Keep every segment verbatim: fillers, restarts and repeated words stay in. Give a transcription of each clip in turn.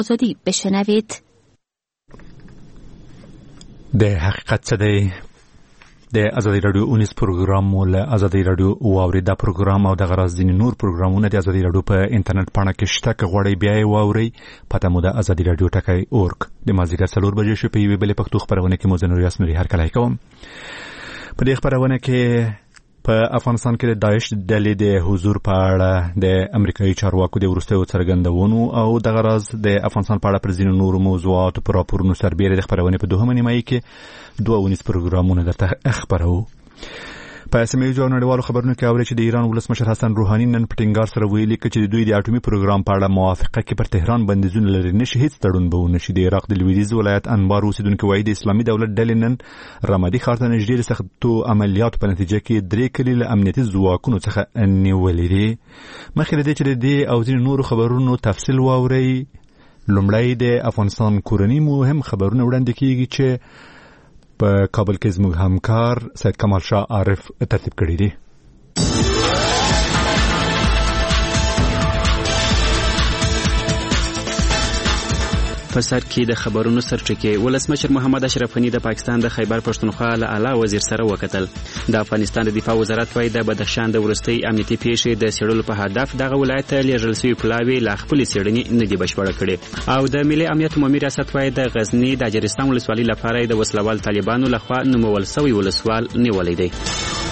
آزادی بشنوید. د حقیقت څه دی؟ د ازادي رادیو اونیس پروګرام مول ازادي رادیو واوري دا پروګرام او د غراز دین نور پروګرامونه د ازادي رادیو په انټرنیټ پاڼه کې شته ک غوړی بیا واوري پته مو د ازادي رادیو ټکای اورګ د مازیګر څلور بجې شپې په ویبل پښتو خبرونه کې مو زنور یاسمري هر کله کوم. په دې خبرونه کې په افغانستان کې د داعش ډلې د حضور په اړه د امریکایي چارواکو د وروستیو څرګندونو او د غراز د افغانستان په اړه پر ځینو نورو موضوعاتو پر راپورونو سربېره د خبرونه په دوهمه نیمایي کې دوه ونیس پروګرامونه درته خبرو. په سیمه نړیوالو خبرونو کې اوري چې د ایران ولسمشر حسن روحاني نن په ټینګار سره ویلي چې د دوی د اټومي پروګرام په اړه موافقه کې پر تهران بندیزونه لري نشي هیڅ تړون به ونشي. د عراق د لویدیځ ولایت انبار اوسیدونکو وایي د اسلامي دولت ډلې نن رمادي ښار ته نږدې سختو عملیاتو په نتیجه کې درې کلي له امنیتي ځواکونو څخه نیولې دي. مخکې له دې چې د دې او ځینو نورو خبرونو تفصیل واوري، لومړی د افغانستان کورنی مهم خبرونه وړاندې کیږي چې په کابل کې زموږ همکار سید کمال شاه عارف ترتیب کړی دی. په سر کې د خبرونو سرټکی ولسمشر محمد اشرف غنی د پاکستان د خیبر پښتونخوا له اعلی وزیر سره وکتل. د افغانستان د دفاع وزارت وايي د بدخشان د ورستۍ امنیتي پیښې د سیړلو په هدف دغه ولایت ته لیږل شوي پلاوي لا خپل سیړنې نه دي بشپړه کړې. او د ملي امنیت عمومي ریاست وايي د غزنی د اجرستان ولسوالۍ لپاره د وسلوال طالبانو لخوا نومول شوی ولسوال نیولې دی.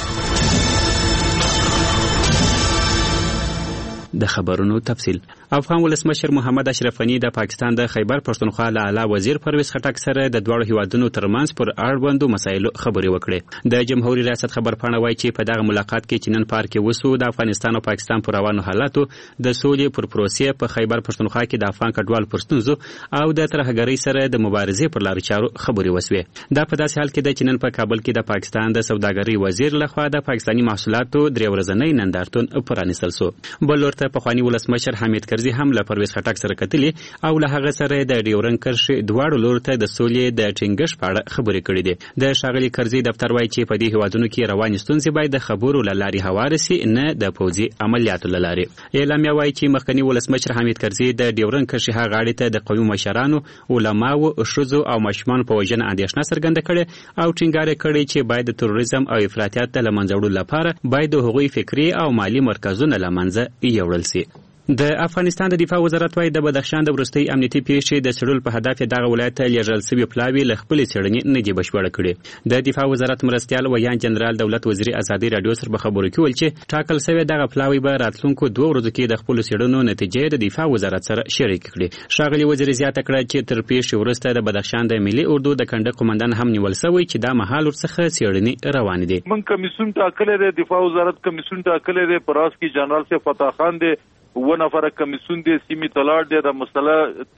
د خبرونو تفصیل. افغان ولسمشر محمد اشرف غنی د پاکستان د خیبر پښتونخوا له اعلی وزیر پرویز خټک سره د دوه هیوادونو ترمنځ پر اړوندو مسایلو خبرې وکړې. د جمهوریت ریاست خبرپاڼه وايي چې په دغه ملاقات کې چې نن پار کې وسو د افغانستان او پاکستان پر روانو حالاتو د سولې پر پروسې په خیبر پښتونخوا کې د افغان کډوال پر ستونزو او د ترهګرۍ سره د مبارزې پر لارو چارو خبرې وسوې. دا په داسې حال کې د چې نن په کابل کې د پاکستان د سوداګرۍ وزیر لخوا د پاکستاني محصولاتو درې ورځنی نندارتون پرانیستل شو. بل ورته پخوانی ولسمشر حمید کرزي هم له پرویز خټک سره کتلې او له هغه سره د ډیورنډ کرښې دواړو لورو ته د سولې د ټینګښت په اړه خبرې کړې دي. د ښاغلي کرزي دفتر وايي چې په دې هیوادونو کې روانې ستونزې باید د خبرو له لارې هواره سي، نه د پوځي عملیاتو له لارې. اعلامیه وايي چې مخکنی ولسمشر حمید کرزي د ډیورنډ کرښې هغه غاړې ته د قومي مشرانو، علماو، ښځو او ماشومانو په وژنه اندېښنه څرګنده کړې او ټینګار کړی چې باید د تروریزم او افراطیت د له منځه وړلو لپاره باید د هغوی فکري او مالی مرکزونه له منځه یوړل سي. د افغانستان د دفاع وزارت وايي د بدخشان د ورستۍ امنیتي پیښې د څېړلو په هدف دغه ولایت ته لیږل شوي پلاوي له خپلې څېړنې نه دي بشپړه کړې. د دفاع وزارت مرستیال ویان جنرال دولت وزیر ازادي راډیو سره په خبرو کې ویل چې ټاکل شوی دغه پلاوي به راتلونکو دوه ورځو کې د خپلو څېړنو نتیجې د دفاع وزارت سره شریک کړي. ښاغلي وزیر زیاته کړه چې تر پیښې وروسته د بدخشان د ملي اردو د کنډک قومندان هم نیول شوی چې دا مهال ورڅخه څېړنې روانې دي. من کمیسیون ټاکلی دی، دفاع وزارت کمیسیون ټاکلی دی، په راس کې جنرال سے فتح خان دی، و نفر کمیسیون دی، سیمی تلاړ دی، د مسله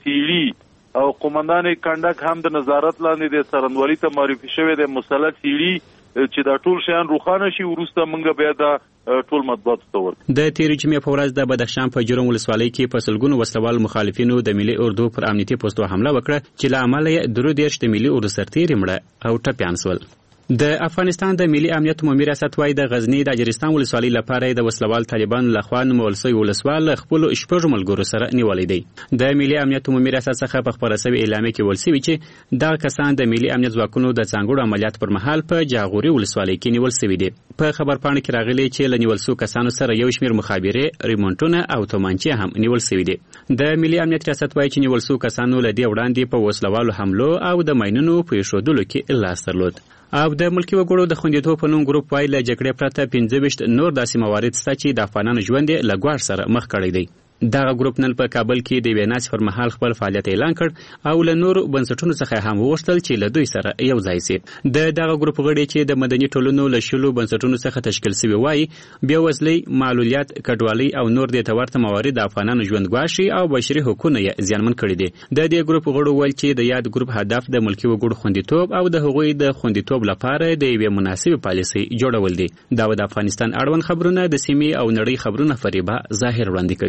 تیړي او قومندان کنډک هم د نظارت لاندې دی، سرندوالي ته معرفي شوی دی مسله تیړي چې دا ټول شیان روښانه شي وروسته موږ بیا دا ټول مطبوعاتو ته ورکړو. د تیرې جمعې په ورځ د بدخشان په جرم ولسوالۍ کې په سلګونو وسلوال مخالفینو د ملي اردو پر امنیتي پوستو حمله وکړه چې له امله یې درې دېرش د ملي اردو سرتیري مړه او ټپیان شول. د افغانستان د ملي امنیت عمومي ریاست وايي د غزنی د اجرستان ولسوالۍ لپاره د وسلوال طالبانو لخوا نومول شوی ولسوال خپل شپږ ملګرو سره نیولې دی. د ملي امنیت عمومي ریاست څخه په خبره شوی اعلامیه کې ویل شوی چې دا کسان د ملي امنیت ځواکونو د ځانګړو عملیاتو پر مهال په جاغوري ولسوالۍ کې نیول شوي دي. په خبرپاڼه کې راغلي چې له نیول شوو کسانو سره یو شمېر مخابرې، ریمونټونه او تومانچې هم نیول شوي دي. د ملي امنیت ریاست وايي چې نیول شوو کسانو له دې وړاندې په وسلوالو حملو او د ماینونو په ایښودلو کې لاس درلود. او د ملکی وګړو د خوندیتوب په نوم ګروپ وايي له جګړې پرته پنځه ویشت نور داسې موارد شته چې د افغانانو ژوند یې له ګواښ سره مخ کړی دی. دغه ګروپ نن په کابل کې د ویناس پر مهال خپل فعالیت اعلان کړ او له نور بنسټونو څخه هم وغوښتل چې له دوی سره یو ځای شي. د دغه ګروپ غړي چې د مدني ټولنو له شلو بنسټونو څخه تشکیل شوي وایي بېوزلۍ، معلولیت، کډوالۍ او نور د تورته موارد د افغانانو ژوند ګواښي او بشري حقوقونه یې زیانمن کړي دي. د دې ګروپ غړو ویل چې د یاد ګروپ هدف د ملکي وګړو خوندیتوب او د هغوی د خوندیتوب لپاره د یوې مناسبې پالیسۍ جوړول دي. دا د افغانستان اړوند خبرونه د سیمې او نړۍ خبرونه فریبه ظاهر وړاندې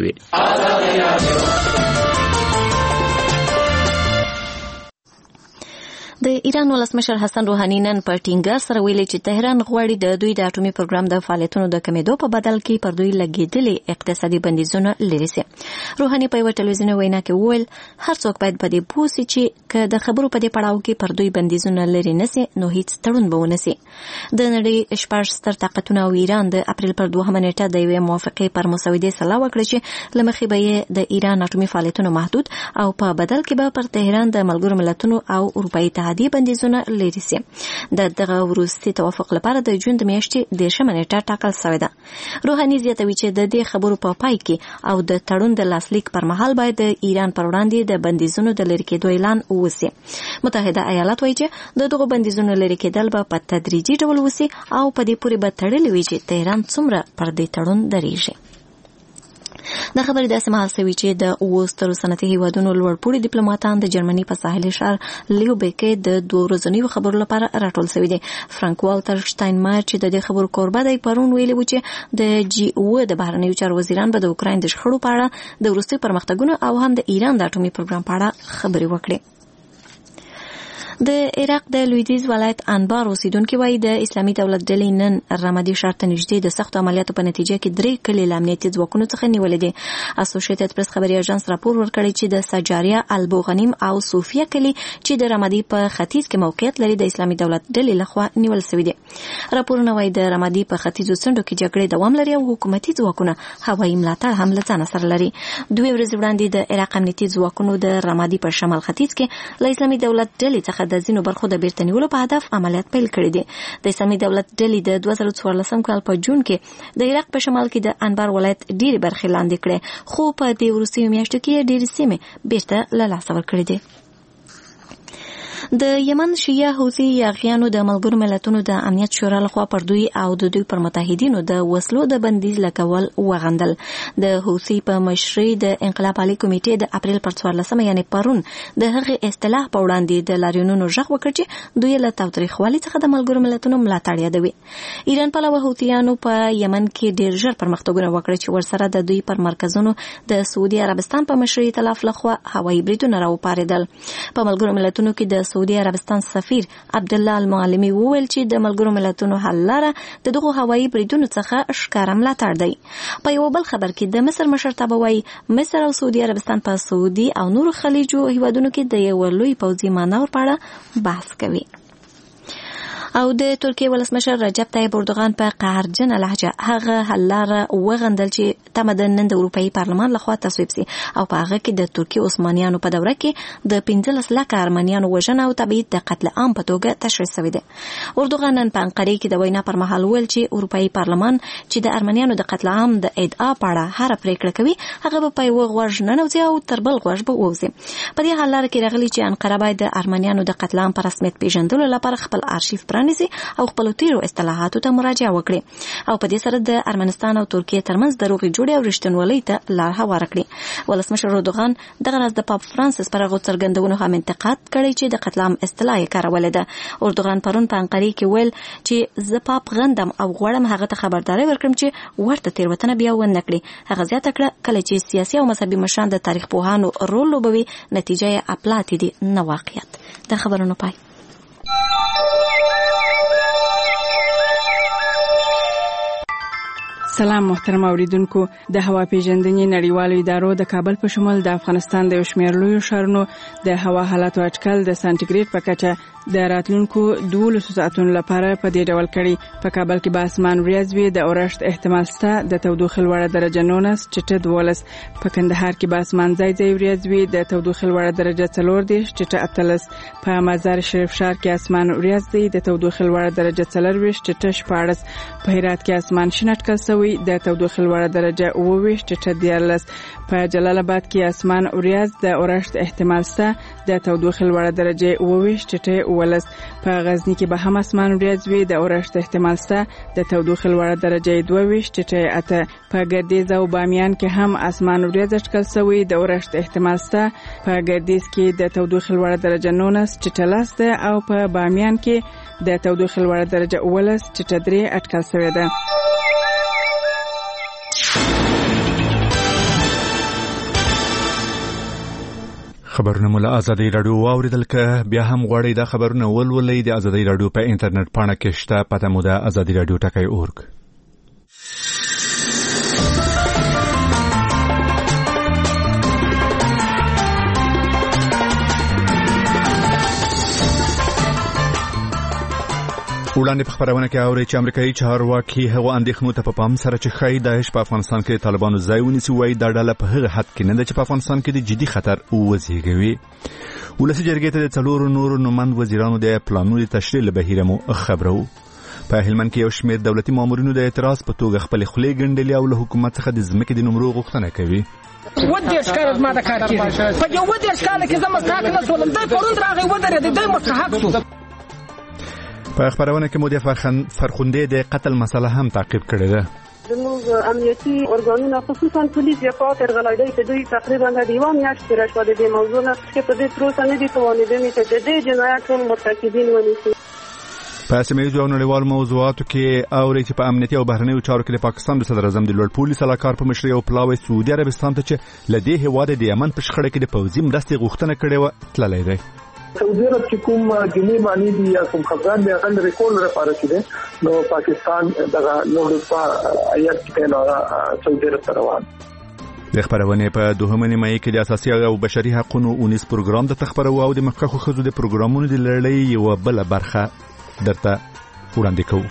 کوي. د ایران ولسمشر حسن روحاني نن په ټینګار سره ویلي چې تهران غواړي د دوی د اټومي پروګرام د فعالیتونو د کمیدو په بدل کې پر دوی لګیدلي اقتصادي بندیزونه لري سي. روحاني په یو ټلویزیوني وینا کې وویل هر څوک باید په دې پوه سي چې که د خبرو په دې پړاو کې پر دوی بندیزونه لري نسی نو هیڅ تړون به ونه سي. د نړۍ شپږ ستر طاقتونه او ایران د اپریل پر دوهمه نیټه د یوې موافقې پر مسودې سلا وکړه چې لمخې به د ایران اټومي فعالیتونه محدود او په بدل کې به پر تهران د ملګرو ملتونو او اروپایي اتحادیې بندیزونه لري سي. د دغه وروستي توافق لپاره د جون د میاشتې دیرشمه نیټه ټاکل شوې ده. روحاني زیاتوي چې د دې خبرو په پای کې او د تړون د لاسلیک پر مهال باید د ایران پر وړاندې د بندیزونو د لرې کېدو اعلان وشي. متحده ایالات وایي چې د دغو بندیزونو لرې کېدل به په تدریجي ډول وشي او په دې پورې به تړلې وي چې تهران څومره پر دې تړون درېږي. د خبرې داسې مهال شوي چې د اوو سترو صنعتي هیوادونو لوړپوړي ډیپلوماټان د جرمني په ساحلي ښار لیوبیک کې د دوه ورځنیو خبرو لپاره راټول شوي دي. فرانک والټر شټاینمایر چې د دې خبرو کوربه دی پرون ویلي و چې د جی او د بهرنیو چارو وزیران به د اوکراین د شخړو په اړه د وروستیو پرمختګونو او هم د ایران د اټومي پروګرام په اړه خبرې وکړي. د عراق د لویدیز ولایت انبار اوسیدونکو وایي د اسلامي دولت ډلې نن رمادي ښار ته نږدې د سختو عملیاتو په نتیجه کې درې کلي له امنیتي ځواکونو څخه نیولې دي. اسوسییټډ پریس خبري اژانس راپور ورکړی چې د سجاریه البوغنیم او صوفیه کلي چې د رمادي په ختیځ کې موقعیت لري د اسلامي دولت ډلې لخوا نیول شوی دي. راپورونه وایي د رمادي په ختیځو څنډو کې جګړې دوام لري او حکومتي ځواکونه هوایي ملاتړ هم له ځان سره لري. دوه ورځې وړاندې د عراق امنیتي ځواکونو د رمادي په شمال ختیځ کې له اسلامي دولت ډلې څخه د ځینو برخو د بیرته نیولو په هدف عملیات پیل کړي دي. د اسلامي دولت ډلې د دوه زره څوارلسم کال په جون کې د عراق په شمال کې د انبار ولایت ډېری برخې لاندې کړې، خو په دې وروستیو میاشتو کې ډېرې سیمې بیرته له لاسه ورکړې دي. د یمن شیعه حوثي یاغیانو د ملګرو ملتونو د امنیت شورا لخوا پر دوی او د دوی پر متحدینو د وسلو د بندیز لګول وغندل. د حوثي په مشرۍ د انقلاب عالی کمیټې د اپریل پر څوارلسمه یعنی پرون د هغې اصطلاح په وړاندې د لاریونونو غږ وکړ چې دوی له تاوتریخوالي څخه د ملګرو ملتونو ملاتړ یادوي. ایران پلوه حوثیانو په یمن کې ډېر ژر پرمختګونه وکړل چې ورسره د دوی پر مرکزونو د سعودي عربستان په مشرۍ ائتلاف لخوا هوایي بریدونه راوپارېدل. په ملګرو ملتونو کې د سعودي عربستان سفیر عبدالله المعلمي وویل چې د ملګرو ملتونو حل لاره د دغو هوایي بریدونو څخه ښکاره ملاتړ دی. په یو بل خبر کې د مصر مشرتابه وایي مصر او سعودي عربستان په سعودي او نورو خلیجو هیوادونو کې د یو لوی پوځي مانور په اړه بحث کوي. او د ترکیه ولسمشر رجب طیب اردوغان په قهرجنه لهجه هغه حل لاره وغندل چې تمه د نن د اروپایي پارلمان لخوا تصویب سي او په هغه کې د ترکیه عثمانیانو په دوره کې د پنځلس لکه ارمنیانو وژنه او تبعید د قتل عام په توګه تشریح شوی دی. اردوغان نن په انقره کې د وینا پر مهال ویل چې اروپایي پارلمان چې د ارمنیانو د قتل عام د ادعا په اړه هر پریکړه کوي هغه به په یو غوږ ننوځي او تر بل غوږ به ووځي. په دې حل لاره کې راغلي چې انقره باید د ارمنیانو د قتل عام په رسمیت پیژندلو لپاره خپل آرشیف او خپل تیرو اصطلاحاتو ته مراجعه وکړي او په دې سره د ارمنستان او ترکیه ترمنځ د روغې جوړې او رښتینولۍ ته لار هواره کړي. ولسمشر اردوغان دغه راز د پاپ فرانسیس پر هغو څرګندونو هم انتقاد کړی چې د قتل عام اصطلاح یې کارولې ده. اردوغان پرون په انقرې کې ویل چې زه پاپ غندم او غواړم هغه ته خبرداری ورکړم چې ورته تېروتنه بیا ونه کړي. هغه زیاته کړه کله چې سیاسي او مذهبي مشران د تاریخ پوهانو رول لوبوي نتیجه یې اپلاتې دي نه واقعیت. د خبرونو پای. سلام محترم اوریدونکو. د هوا پیژندنې نړیوالو ادارو د کابل په شمول د افغانستان د یو شمېر لویو ښارونو د هوا حالاتو اټکل د سانتیګریډ په کچه د راتلونکو دولسو ساعتونو لپاره په دې ډول کړي. په کابل کې به اسمان وریځ وي، د اورښت احتمال شته، د تودوخې لوړه درجه نولس ټیټه دولس. په کندهار کې به اسمان ځای ځای وریځ وي، د تودوخې لوړه درجه څلور دېرش ټیټه اتلس. په مزار شریف ښار کې اسمان وریځ دی، د تودوخې لوړه درجه څلرویشت ټیټه شپاړس. په هرات کې اسمان شین اټکل شوی، د تودوخې لوړه درجه اووه ویشت ټیټه دیارلس. په جلال آباد کې اسمان وریځ، د اورښت احتمال شته، د تودوخې لوړه درجه اووه ویشت ټیټه اوولس. په غزنی کې به هم اسمان وریځ وي، د اورښت احتمال شته، د تودوخې لوړه درجه دوه ویشت ټیټه اته. په ګردیز او بامیان کې هم اسمان وریځ اټکل شوی، د اورښت احتمال شته. په ګردیز کې د تودوخې لوړه درجه نولس ټیټه لس ده او په بامیان کې د تودوخې لوړه درجه اوولس ټیټه درې اټکل شوی ده. خبرونه مو له ازادي رادیو واوریدل که بیا هم غواړئ دا خبرونه ولولئ د ازادي رادیو په انټرنیټ پاڼه کې شته پته مو ده ازادي رادیو ټکی اورګ. وړاندې په خبرونه کې اوري چې امریکایي چارواکي هغه اندېښنو ته په پام سره چې ښایي داعش په افغانستان کې طالبانو ځای ونیسي وایي دا ډله په هغه حد کې نه ده چې په افغانستان کې د جدي خطر وزېږوي. ولسي جرګې ته د څلورو نورو نوماند وزیرانو د پلانونو تشریح له بهیره مو خبرو. په هلمند کې یو شمېر دولتي مامورینو د اعتراض په توګه خپلې خولې ګنډلې او له حکومت څخه د ځمکې د نمرو غوښتنه کوي. ودېرش کاله زما د کار کېږي په یو ودېرش کاله کې زه مستحق نه شولم دی پرون راغی ودرېدی دی مستحق شو. په خبرونه کې مو د فرخنده د قتل مسله هم تعقیب کړې ده. زموږ امنیتي ارګانونه خصوصا پولیس یا پاتر غلاډي چې دوی تقریبا د دیوان میاشت تیر شو د دې موضوع نه چې په دې تر اوسه نه دي توانیدلي چې د دې جنایت ټول مرتکبین ونیسي. په سیمه او نړیوال موضوعاتو کې اوري چې په امنیتي او بهرنیو چارو کې د پاکستان د صدر اعظم د لوړ پولیس علاقار په مشرۍ او پلاوی سعودي عربستان ته چې لدې هواد د یمن په شخړه کې د پوځي مرستې غوښتنه کړې و تللی دی. سعودي عرب چې کوم جنی معنی دي یا کوم خبران دی هغه ریکورډ لپاره کړي نو پاکستان دغه نور په آیات کې نو سعودي عرب روان. د خبرونه په دوهمه نیمه کې د اساسي او بشري حقوقو اونیس پروګرام د تخبرو او د مخکخو خزو د پروګرامونو د لړۍ یو بل برخه درته وړاندې کوو.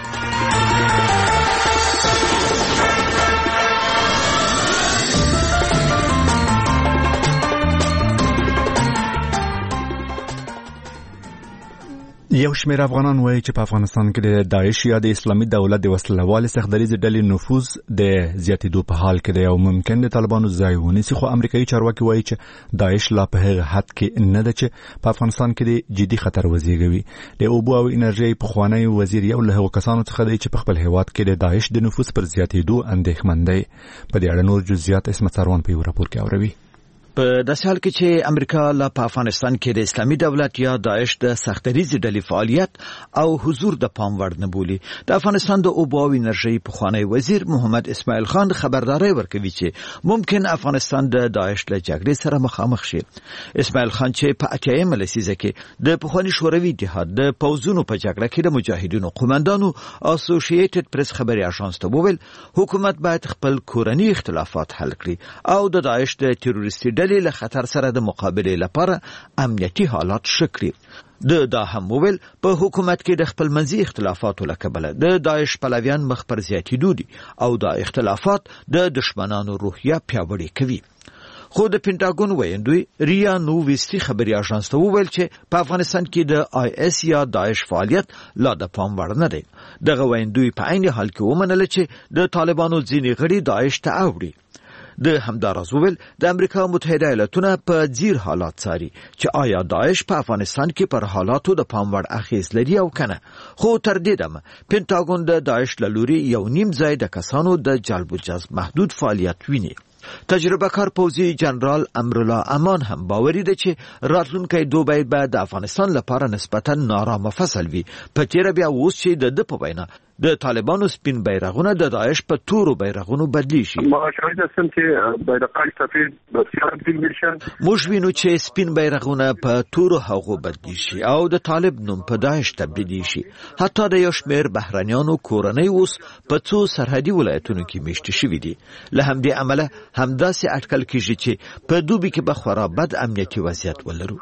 یو شمېر افغانان وایي چې په افغانستان کې د داعش یا د اسلامي دولت د وسلوالې سختدریزې ډلې نفوذ د زیاتېدو په حال کې دی او ممکن د طالبانو ځای ونیسي. خو امریکایي چارواکي وایي چې داعش لا په هغه حد کې نه ده چې په افغانستان کې د جدي خطر وزېږوي. د اوبو او انرژۍ پخوانی وزیر یو له هغو کسانو څخه دی چې په خپل هیواد کې د داعش د نفوذ پر زیاتېدو اندېښمن دی. په دې اړه نور جزئیات اسمت سروان په یو راپور کې اوروي. په داسې حال کې چې امریکا لا په افغانستان کې د اسلامي دولت یا داعش د سختدریزې ډلې فعالیت او حضور د پام وړ نه بولي. د افغانستان د اوبو او انرژۍ پخوانی وزیر محمد اسماعیل خان خبرداري ورکوي چې ممکن افغانستان د داعش له جګړې سره مخامخ شي. اسماعیل خان چې په اتیایم لسیزه کې د پخوانی شوروي اتحاد د پوځونو په جګړه کې د مجاهدینو قومندانو اسوسییټډ پریس خبري اژانس ته وویل حکومت باید خپل کورنی اختلافات حل کړي او د داعش د تروریستي ډلې له خطر سره د مقابله لپاره امنیتي حالات شکري. د دا هم ویل په حکومت کې د خپل منځي اختلافاتو له کبله د داعش پلویان مخ پر زیاتېدو دي او دا اختلافات د دشمنانو روحیه پیاوړې کوي. خو د پینټاګون ویندوی ریا نوویستی خبري اژانس ته وویل چې په افغانستان کې د آی اس یا داعش فعالیت لا د پام وړ نه دی. دغه ویندوی په عین حال کې ومنله چې د طالبانو ځینې غړي داعش ته اوړي. د همداراز ویل د امریکا متحده ایالاتونه په ځیر حالات څاري چې آیا داعش په افغانستان کې پر حالاتو د پام وړ اغیز لري او کنه. خو تر دې دمه پینټاګون د داعش له لوري یو نیم ځای د کسانو د جلب و جذب محدود فعالیت ویني. تجربه کار پوځي جنرال امرالله امان هم باوري دی چې راتلونکي دوبی به د افغانستان لپاره نسبتا نارامه فصل وي. په تیر بیا اوس چې د د په وینا د طالبانو سپین بیرغونه د داعش په تورو بیرغونو بدلی شي. ما شاهد هستم که بیرقای سفید بسیار تبدیل بشن. موږ وینو چې سپین بیرغونه په تورو هغو بدلی شي او د طالب نوم په داعش تبدیل شي. حتی د یو شمېر بهرنیانو کورنۍ اوس په څو سرحدي ولایتونو کې میشته شوي دي. له همدې امله همداسې اټکل کیږي چې په دوبي کې به خورا بد امنیتي وضعیت ولرو.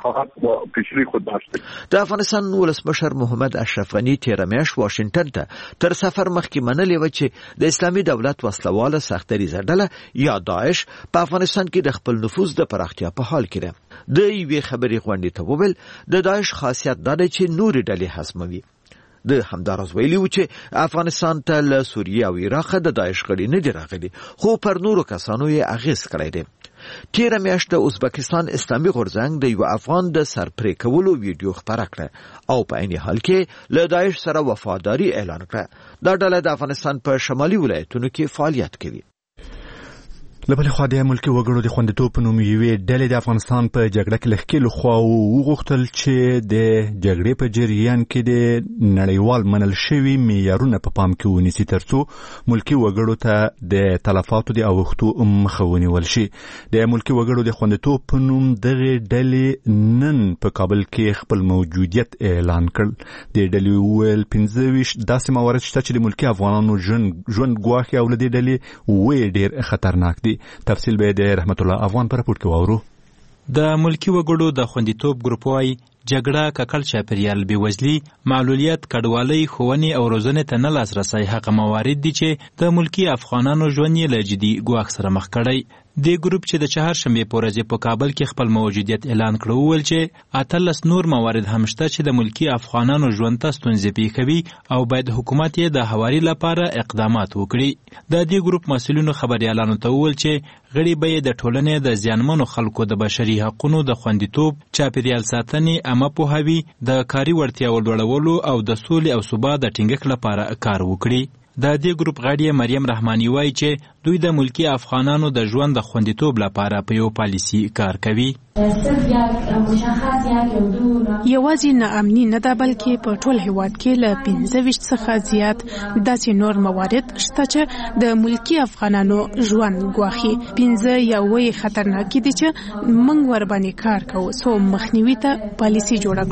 د افغانستان ولسمشر محمد اشرف غني تیر میاشت واشنگټن ته تر سفر مخکې منلې و چې د اسلامي دولت وسلواله سختدریزه ډله یا داعش په افغانستان کې د خپل نفوذ د پراختیا په حال کې ده. د یوې خبرې غونډې ته وویل د داعش خاصیت دا دی چې نورې ډلې هضموي. د همداراز ویلي و چې افغانستان ته له سوریې او عراق د داعش غړي نه دي راغلي خو پر نورو کسانو یې اغیز کړی دی. تیر میاشت د ازبکستان اسلامي غورځنګ د یو افغان د سرپرې کولو ویډیو خپره کړه او په عین حال کې له داعش سره وفاداری اعلان کړه. دا ډله د افغانستان په شمالي ولایتونو کې فعالیت کوي. لبل خو د ملکی وګړو د خوندیتوب په نوم یوې ډلې د افغانستان په جګړه کې لښکېلو خوا وغوښتل چې د جګړې په جریان کې د نړیوال منل شوي معیارونه په پام کې ونیسي ترڅو ملکی وګړو ته د تلفاتو د اوښتو مخه ونیول شي. د ملکی وګړو د خوندیتوب په نوم دغه ډلې نن په کابل کې خپل موجودیت اعلان کړ. د ډلې ویل پنځه ویشت داسې موارد شته چې د ملکی افغانانو ژوند ګواښي او له دې ډلې وې ډېر خطرناک دي. تفصیل به د رحمت الله افغان پر راپور کې واورو. د ملکی وګړو د خوندیتوب ګروپ وايي جګړه، ککړ چاپیریال، بېوزلي، معلولیت، کډوالۍ، ښوونې او روزنې ته نه لاسرسی هغه موارد دي چې د ملکی افغانانو ژوند یې له جدي ګواښ سره مخ کړی. دې ګروپ چې د چهارشنبې په ورځ په کابل کې خپل موجودیت اعلان کړ وویل چې اتلس نور موارد هم شته چې د ملکی افغانانو ژوند ته ستونزې پېښوي او باید حکومت یې د هواري لپاره اقدامات وکړي. د دې ګروپ مسؤلینو خبریالانو ته وویل چې غړي به د ټولنې د زیانمنو خلکو د بشري حقوقو د خوندیتوب، چاپیریال ساتنې، عامه پوهاوي، د کاري وړتیاو لوړولو او د سولې او ثبات د ټینګښت لپاره کار وکړي. د دې ګروپ غړي مریم رحماني وایي چې دوی د ملکی افغانانو د ژوند د خوندیتوب لپاره په یو پالیسي کار کوي. یوازې ناامني نه ده بلکې په ټول هیواد کې له پنځه ویشت څخه زیات داسې نور موارد شته چې د ملکی افغانانو ژوند ګواښي. پنځه یا اووه خطرناکې دي چې موږ ورباندې کار کوو څو مخنیوي ته پالیسي جوړه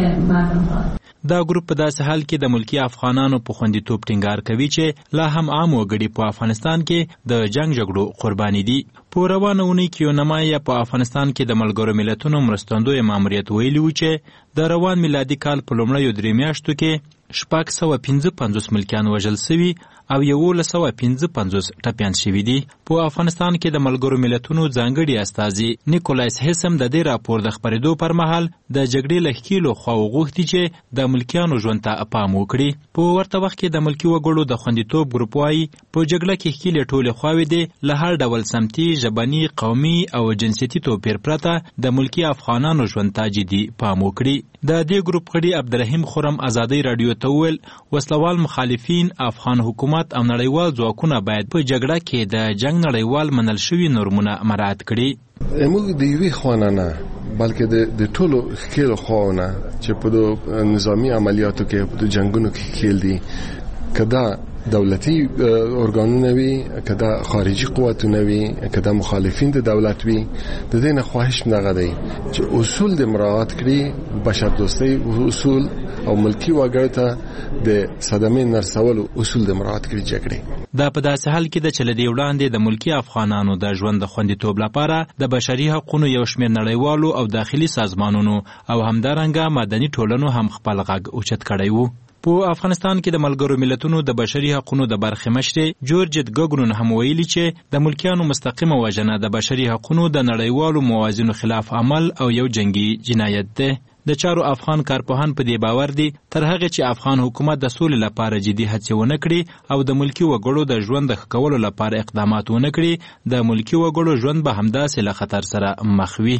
کړو. دا ګروپ په داسې حال کې د ملکی افغانانو په خوندیتوب ټینګار کوي چې لا هم عام وګړي په افغانستان کې د جنگ جګړو قرباني دي. په روانه اونۍ کې یو نمایه په افغانستان کې د ملګرو ملتونو مرستندوی ماموریت ویلي و چې د روان میلادي کال په لومړیو درې میاشتو کې شپږ سوه پنځه پنځوس ملکیان وژل سوي او یولس سوه پنځه پنځوس ټپیان شوي دي. په افغانستان کې د ملګرو ملتونو ځانګړي استازي نیکولایس هیسم د دې راپور د خپرېدو پر مهال د جګړې له ښکېلو خوا وغوښتي چې د ملکیانو ژوند ته پام وکړي. په ورته وخت کې د ملکي وګړو د خوندیتوب ګروپ وايي په جګړه کې ښکېلې ټولې خواوې دي له هر ډول سمتي، ژبني، قومي او جنسیتي توپیر پرته د ملکي افغانانو ژوند ته جدي پام وکړي. د دې ګروپ غړي عبدالرحیم خرم ازادۍ راډیو ته وویل وسلوال مخالفین، افغان حکومت او نړیوال ځواکونه باید په جګړه کې د جنگ نړیوال منل شوي نورمونه مراعات کړي. موږ د یوې خوا نه بلکې د ټولو ښکېلو خواو نه چې په نظامي عملیاتو کې په جنګونو کې ښکېل دي، که دا دولتي ارګانونه وي، که دا خارجي قوتونه وي، که دا مخالفین د دولت وي، د دې نه خواهش دغه دی چې اصول د مراعات کړي، بشردوستۍ اصول او ملکی وګړو ته د صدمې نرسولو اصول د مراعات کړي جګړې. دا په داسې حال کې د چې له دې وړاندې د ملکی افغانانو د ژوند د خوندیتوب لپاره د بشري حقوقو یو شمېر نړیوالو او داخلي سازمانونو او همدارنګه مدني ټولنو هم خپل غږ اوچت کړی و. په افغانستان کې د ملګرو ملتونو د بشري حقوقو د برخې مشر جورج ګګرون هم ویلي چې د ملکیانو مستقیمه وژنه د بشري حقوقو د نړیوالو موازینو خلاف عمل او یو جنگي جنایت ده. د چارو افغان کارپوهان په دې باور دي تر هغه چې افغان حکومت د سولې لپاره جدي هڅې ونه کړي او د ملکی وګړو د ژوند د ښه کولو لپاره اقدامات ونه کړي، د ملکی وګړو ژوند به همداسې له خطر سره مخ وي.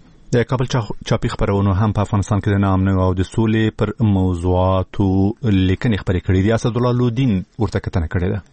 د کابل چاپی خبرونو هم په افغانستان کې د نامنو او د سولې پر موضوعاتو لیکنې خبرې کړې دي. اسد الله لودین ورته کتنه کړې ده.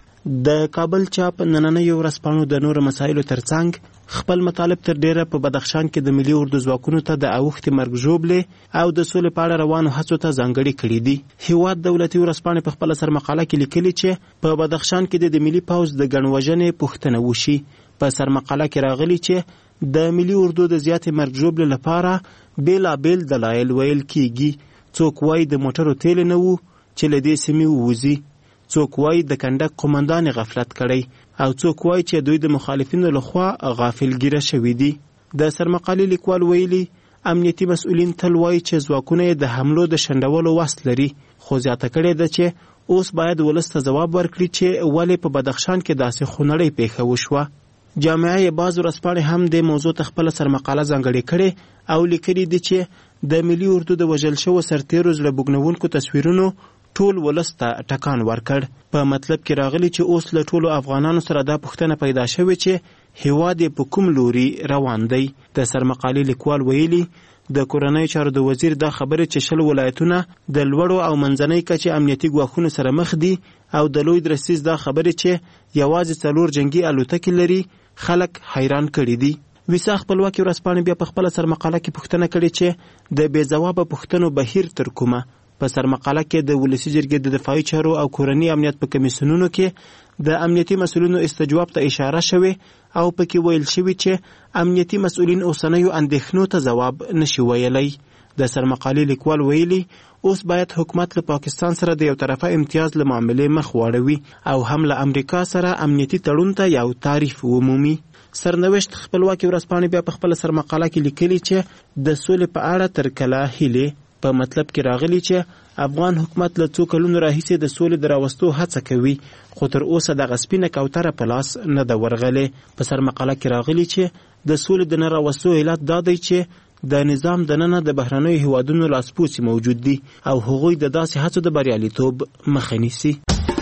د کابل چاپ نننۍ ورځپاڼو د نورو مسایلو ترڅنګ خپل مطالب تر ډیره په بدخشان کې د ملي اردو ځواکونو ته د اوښتې مرګ ژوبلې او د سولې په اړه روانو هڅو ته ځانګړي کړي دي. هیواد دولتي ورځپاڼې په خپله سرمقاله کې لیکلي چې په بدخشان کې د ملي پوځ د ګڼوژنې پوښتنه وشي. په سرمقاله کې راغلي چې د ملي اردو د زیاتې مرګ ژوبلې لپاره بیلابیل دلایل ویل کیږي. څوک وایي د موټرو تیل نه وو چې له دې سیمې ووځي، څوک وایي د کنډک قومندان غفلت کړی او څوک وایي چې دوی د مخالفینو لخوا غافلګیره شوي دي. د سرمقالې لیکوال ویلي امنیتي مسؤلین تل وایي چې ځواکونه یې د حملو د شنډولو وس لري، خو زیاته کړې ده چې اوس باید ولس ته ځواب ورکړي چې ولې په بدخشان کې داسې خونړۍ پیښه وشوه. جامعه باز ورځپاڼې هم د موضوع ته خپله سرمقاله ځانګړې کړې او لیکلي دي چې د ملي اردو د وژل شوو سرتیرو زړه بوږنونکو تصویرونو ټول ولس ته ټکان ورکړ. په مطلب کې راغلي چې اوس له ټولو افغانانو سره دا پوښتنه پیدا شوې چې هیواد یې په کوم لوري روان دی. د سرمقالې لیکوال ویلي د کورنۍ چارو د وزیر دا خبره چې شل ولایتونه د لوړو او منځنۍ کچې امنیتي ګواښونو سره مخ دي او د لوی درستیز دا خبره چې یوازې څلور جنگي الوتکې لري خلک حیران کړي دي. ویسا خپلواکي ورځپاڼې بیا په خپل سرمقاله کې پوښتنه کړې چې د بې ځوابه پوښتنو بهیر تر کومه. په سرمقاله کې د ولسی جرګې د دفاعي چارو او کورنی امنیت په کمیسیونونو کې د امنیتي مسؤلینو استجواب ته اشاره شوه او پکې ویل شوی چې امنیتي مسؤلین اوسنیو اندېښنو ته ځواب نشي ویلی. د سرمقالې لیکوال ویلي اوس باید حکومت له پاکستان سره د یو طرفه امتیاز له معاملې مخ واړوي او هم له امریکا سره امنیتي تړون ته یو تعریف ومومي. سرنوشت خپلواکي ورځپاڼې بیا په خپل سرمقاله کې لیکلي چې د سولې په اړه تر کله هیلې په مطلب کې راغلي چې افغان حکومت له څو کلونو راهیسې د سولې د راوستو هڅه کوي خو تر اوسه دغه سپینه کوتره په لاس نه ده ورغلې. په سرمقاله کې راغلي چې د سولې د نه راوستو علت دا دی چې د نظام دننه د بهرنیو هیوادونو لاسپوڅي موجود دي او هغوی د داسې هڅو د بریالیتوب مخه نیسي.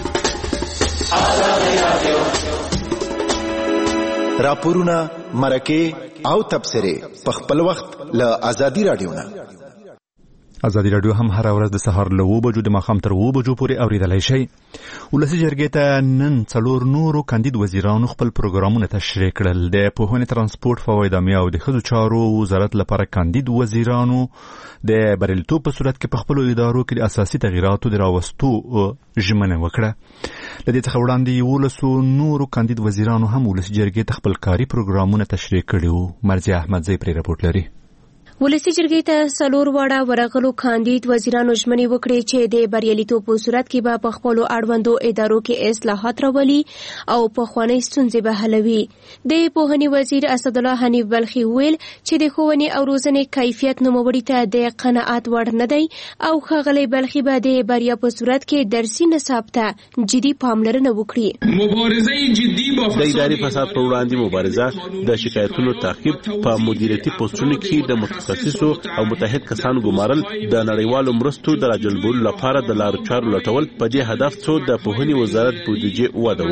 راپورونه، مرکې او تبصرې په خپل وخت له ازادي رادیو نه. ازادي رادیو هم هر ورځ د سهار له اوه بجو د ماښام تر اوه بجو پورې اوریدلای شئ. ولسي جرګې ته نن څلور نورو کاندید وزیرانو خپل پروګرامونه تشریح کړل. د پوهنې، ترانسپورت، فواید عامه او د ښځو چارو وزارت لپاره کاندید وزیرانو د بریالیتوب په صورت کې په خپلو ادارو کې د اساسي تغییراتو د راوستو ژمنه وکړه. له دې څخه وړاندې یولسو نورو کاندید وزیرانو هم ولسي جرګې ته خپل کاري پروګرامونه تشریح کړي وو. مرضیه احمدزی پرې راپورټ لري. ولسی جرګې ته څلور واړه ورغلو کاندید وزیرانو ژمنې وکړې چې د بریالیتوب په صورت کې به په خپلو اړوندو ادارو کې اصلاحات راولي او پخوانۍ ستونزې به حلوي. د پوهنې وزیر اسدالله حنیف بلخي ویل چې د ښوونې او روزنې کیفیت نوموړي ته د قناعت وړ نه دی او ښاغلی بلخي به د بریا په صورت کې درسي نصاب ته جدي پاملرنه وکړي. مبارزه جدي با فساد د اداري فساد پر وړاندې مبارزه د شکایتونو تعقیب په مدیریتي پوسټونو کې د متخصصو او متحد کسانو ګمارل د نړیوالو مرستو د راجلبولو لپاره د لارو چارو لټول په دې هدف څو د پوهنې وزارت بودیجه وعده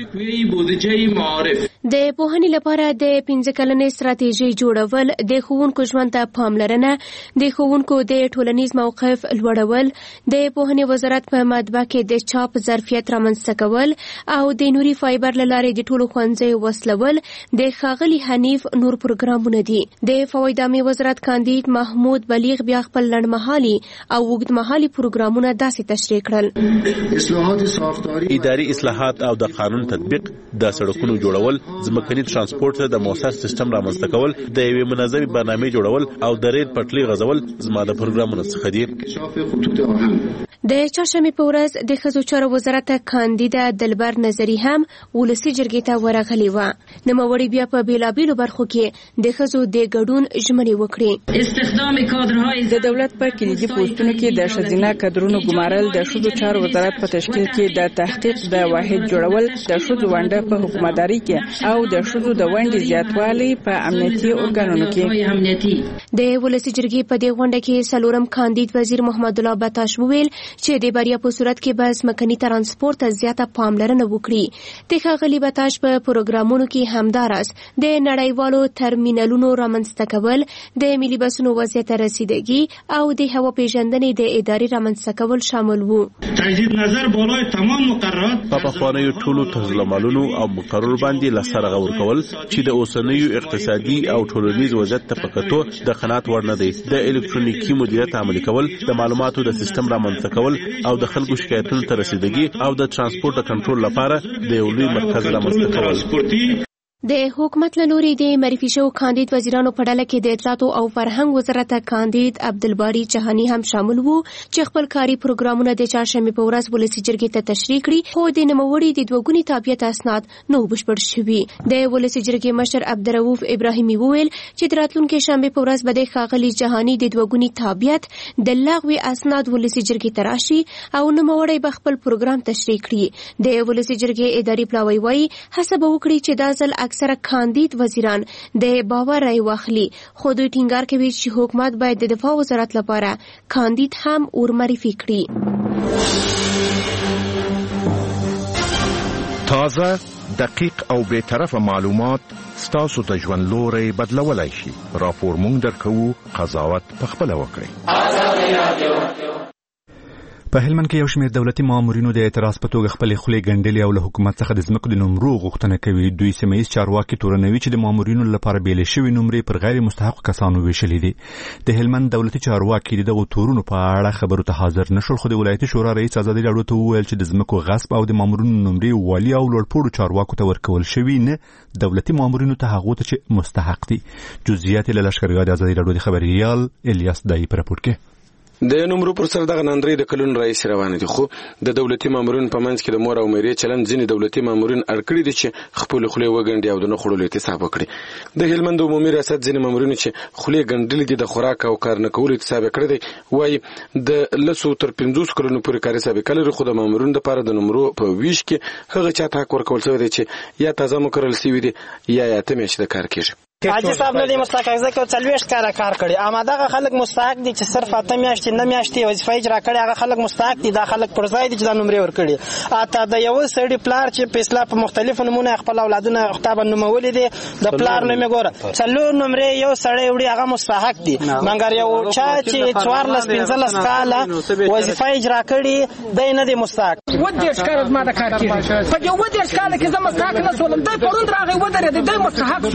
وکړي. د پوهنې لپاره د پنځه کلنې ستراتیژي جوړول، د ښوونکو ژوند ته پاملرنه، د ښوونکو د ټولنیز موقف لوړول، د پوهنې وزارت په مطبعه کې د چاپ ظرفیت رامنځته کول او د نوري فایبر له لارې د ټولو ښوونځیو وصلول د ښاغلي حنیف نور پروګرامونه دي. د فواید عامه وزارت کاندید محمود بلیغ بیا خپل لنډمهالي او اوږدمهالي پروګرامونه داسې تشریح کړل. اصلاحات ساختاري، اداري اصلاحات او د قانون تطبیق، د سړکونو جوړول، ځمکني ترانسپورت ته د مؤثر سیستم رامنځته کول، د یوې منظمې برنامې جوړول او د ریل پټلۍ غځول زما د پروګرامونو څخه دي. د چهارشنبې په ورځ د ښځو چارو وزارت کاندیده دلبر نظري هم ولسي جرګې ته ورغلې وه. نوموړي بیا په بېلابېلو برخو کې د ښځو د ګډون ژمنې وکړې. استخدام کادرهای د دولت په کلیدي پوسټونو کې د ښځینه کادرونو ګمارل، د ښځو چارو وزارت په تشکیل کې د تحقیق د واحد جوړول، د ښځو ونډه په حکومتداري کې او د ښځو د ونډې زیاتوالی په امنیتي ارګانونو کې. د ولسي جرګې په دې غونډه کې څلورم کاندید وزیر محمد الله بتاش وویل چې د بریا په صورت کې به ځمکني ترانسپورت ته زیاته پاملرنه وکړي. د ښاغلي بتاش په پروګرامونو کې همداراز د نړیوالو ترمینلونو رامنځته کول، د ملي بسونو وضعیت رسیدګي او د هوا پیژندنې د ادارې رامنځته کول شامل وو. تجدید نظر بالای تمام مقررات په پخوانیو ټولو تزلمالونو او مقررو باندې لسرغه ورکول چې د اوسنیو اقتصادي او ټولنیز وضعیت ته په کتو د قناعت وړ نه دی. د الکترونیکي مدیریت عملي کول، د معلوماتو د سیستم رامنځته کول او د خلکو شکایتونو ته رسیدګي او د ترانسپورت د کنټرول لپاره د یو لوی مرکز رامنځته کول. د حکومت له لوري د معرفي شوو کاندید وزیرانو په ډله کې د اطلاعاتو او فرهنګ وزارت کاندید عبدالباری جهانی هم شامل وو چې خپل کاري پروګرامونه د چهارشنبې په ورځ ولسي جرګې ته تشریح کړي، خو د نوموړي د دوه ګوني تابعیت اسناد نه بشپړ شوي. د ولسي جرګې مشر عبدالرؤف ابراهیمي وویل چې د راتلونکي شنبې په ورځ به د ښاغلي جهانی د دوه ګوني تابعیت د لغوي اسناد ولسي جرګې ته راشي او نوموړی به خپل پروګرام تشریح کړي. د ولسي جرګې اداري پلاوی وایي هڅه به وکړي چې دا ځل اکثره کاندید وزیران د باور رای واخلي، خو دوی ټینګار کوي چې حکومت باید د دفاع وزارت لپاره کاندید هم ورمعرفي کړي. تازه، دقیق او بے طرفه معلومات ستاسو ته ژوند لوري بدلولای شي. راپور مونږ درکوو، قضاوت پخپله وکړئ. په هلمند کې یو شمېر دولتي مامورینو د اعتراض په توګه خپلې خولې ګنډلې او له حکومت څخه د ځمکو د نمرو غوښتنه کوي. دوی سیمه ییز چارواکي تورنوي چې د مامورینو لپاره بیلې شوې نمرې پر غیر مستحق کسانو ویشلې دي. د هلمند دولتي چارواکي دغه تورونو په اړه خبرو ته حاضر نشول، خو د ولایتي شورا رئیس ازادي راډیو ته وویل چې د ځمکو غصب او د مامورینو نمرې والي او لوړپوړو چارواکو ته ورکول شوي نه، دولتي مامورینو ته هغو ته چې مستحق دي. جزئیات له لښکرګاه د ازادي راډیو د خبريال الیاس دای په راپور کې. د نمرو پر سر دغه نندرې د کلون رئیس روانه دي، خو د دولتي مامورین په منځ کې د مور او مېرې چلند ځینې دولتي مامورین اړکړي دي چې خپل خولې وګنډي او د نه خړولو اعتصاب وکړي. د هلمند عمومي ریاست ځینې مامورین چې خولې ګنډلې دي د خوراک او کار نه کولو اعتصاب کړی دی، وایي د لسو تر پنځوس کلونو پورې کاري سابقه لري، خو د مامورین لپاره د نمرو په ویش کې هغه چاته حق ورکول شوی دی چې یا تازه مقرر شوي دي یا یا ته میاشتې کار کیږي. حاجی صاحب نه دی مستحق ځکه څلوېښت کاله کار کړي، اما دغه خلک مستحق دي چې صرف اته میاشتې نه میاشتې وظیفه اجرا کړي، هغه خلک مستحق دي. دا خلک پر ځای دي چې دا نمرې ورکړي. اته د یو سړي پلار چې په اصلاح په مختلفو نمونه خپل اولادونه خطابه نومولي دي، د پلار نوم یې ګوره څلور نمرې یو سړی وړي، هغه مستحق دي. مګر یو چا چې څوارلس پنځلس کاله وظیفه اجرا کړي دی نه دی مستحق. اووه دېرش کاله زما د کار کېږي، په دې اووه دېرش کاله کې زه مستحق نه شولم. دی پرون راغی ودرېدی، دی مستحق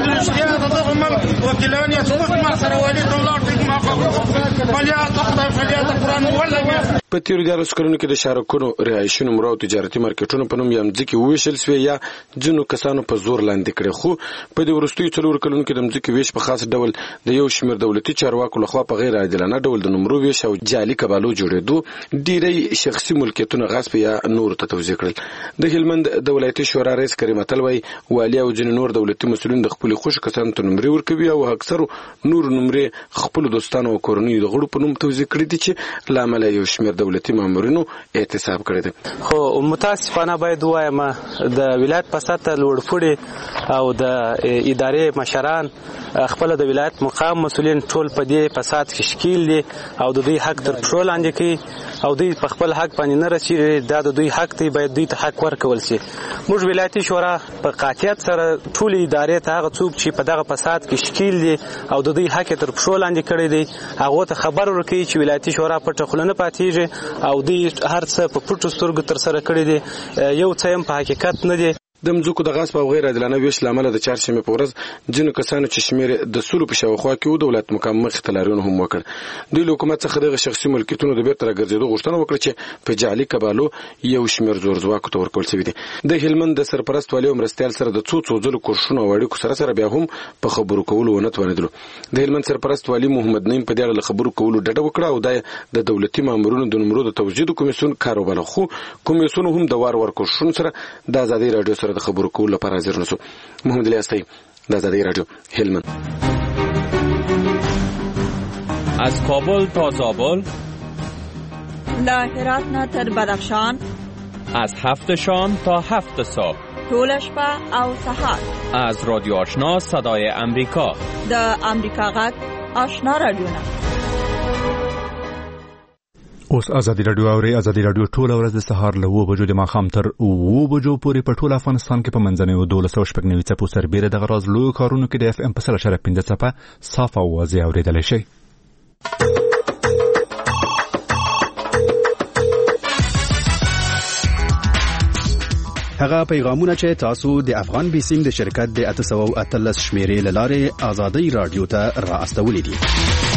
شو. وكيلاني صبح ما سره والي دولار ما خبر فليا تقضي فليا القران ولا په تیرو دیارلسو کلونو کې د شارکونو رهایشي نمرو او تجارتي مارکیټونو په نوم یا مځکې وویشل سوې یا ځینو کسانو په زور لاندې کړې، خو په دې وروستیو څلورو کلونو کې د مځکې ویش په خاص ډول د یو شمېر دولتي چارواکو لخوا په غیر عادلانه ډول د نمرو ویش او جعلي کبالو جوړېدو ډېری شخصي ملکیتونه غصب یا نورو ته توزیع کړل. د هلمند د ولایتي شورا رئیس کریم اتل وایي والي او ځینې نور دولتي مسؤلین د خپلو خوښو کسانو ته نمرې ورکوي او اکثرو نور نمرې خپلو دوستانو او کورنیو د غړو په نوم توزیع کړي دي چې له امله یو شمېر دولتي مامورینو اعتصاب کړی دی. خو متاسفانه باید وایم د ولایت په سطح لوړپوړي او د ادارې مشران خپل د ولایت مقام مسؤلین ټول په دې فساد کې شکیل دي او د دوی حق تر پښو لاندې کوي او دوی په خپل حق باندې نه رسیږي. دا د دوی حق دی، باید دوی ته حق ورکول شي. موږ ولایتي شورا په قاطعیت سره ټول ادارې ته هغه څوک چې په دغه فساد کې شکیل دي او د دوی حق تر پښو لاندې کړی دی هغه ته خبر ورکړي چې ولایتي شورا پټه خوله نه پاتېږي او دوی هر څه په پټو سترګو تر سره کړی دي، یو څه هم په حقیقت نه دی. د مځکو د غصب او غیر عادلانه ویش له امله د چهارشنبې په ورځ ځینو کسانو چې شمېر د سلو په شاوخوا کې و د ولایت مقام مخې ته لاریون هم وکړ. دوی له حکومت څخه دغه شخصي ملکیتونو د بیرته راګرځېدو غوښتنه وکړه چې په جعلي کبالو یو شمېر زورځواکو ته ورکول شوي دي. د هلمند د سرپرست والي او مرستیال سره د څو څو ځلو کورشونو او اړیکو سره سره بیا هم په خبرو کولو ونه توانېدلو. د هلمند سرپرست والي محمد نعیم په دې اړه له خبرو کولو ډډه وکړه او دا د دولتي مامورینو د نمرو د توجیه کمیسیون کار وباله، خو کمیسیون هم د وار وار کورشونو سره د ازادي راډیو سره د خبرو کولو لپاره حاضر نشو. محمد الیاس دی د ازادي راډیو هلمند. از کابل تا زابل، له هرات نه تر بدخشان، از هفت شام تا هفت صبح، طول شپه او سحر، از رادیو آشنا صدای امریکا، د امریکا غږ آشنا رادیو. اوس ازادي راډیو اوري. ازادي راډیو ټول ورځ د سهار له اوه بجو د ماښام تر اوه بجو پورې په ټول افغانستان کې په منځنیو دولس سوه شپږ نوي څپو سربیره دغه راز لویو کارونو کې د اف ام په سل اشاره پنځه څپه صاف او واضح اورېدلی شئ. هغه پیغامونه چې تاسو د افغان بیسیم د شرکت د اته سوه اتلس شمیرې له لارې ازادي راډیو ته را استولې دي.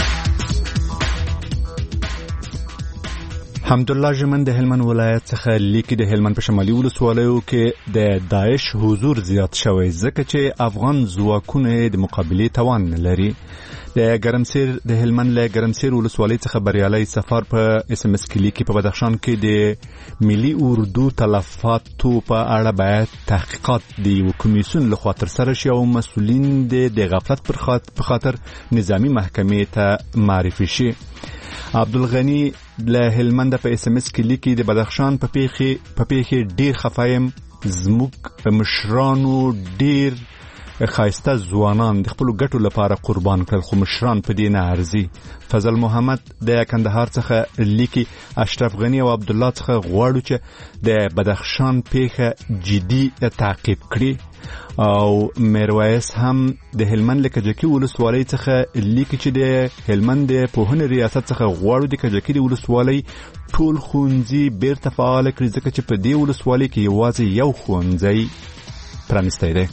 حمدالله ژمن د هلمند ولایت څخه لیکي د هلمند په شمالي ولسوالیو کې د داعش حضور زیات شوی ځکه چې افغان ځواکونه د مقابلې توان نه لري. د ګرمسیر د هلمند له ګرمسیر ولسوالۍ څخه بریالي سفر په اس ام اس کې لیکي په بدخشان کې د ملي اردو تلفاتو په اړه باید تحقیقات د یو کمیسیون لخوا ترسره شي او مسؤلین د غفلت پر خاطر نظامی محکمې ته معرفي شي. عبدالغنی له هلمند په اس ام اس کې لیکي د بدخشان په پیښې په پیښې ډیر خفایم، زموږ مشرانو ډیر خایسته ځوانان د خپل ګټو لپاره قربان کړل خو مشران په دې نه ارزي. فضل محمد د کندهار څخه لیکي اشرف غنی او عبد الله څخه غواړو چې د بدخشان پیښه جدي تعقیب کړي. او میرویس هم د هلمند له کجکي ولسوالۍ څخه لیکي چې د هلمند د پوهنې ریاست څخه غواړو د کجکي د ولسوالۍ ټول ښوونځي بیرته فعال کړي ځکه چې په دې ولسوالۍ کې یوازې یو ښوونځی پرانیستی دی.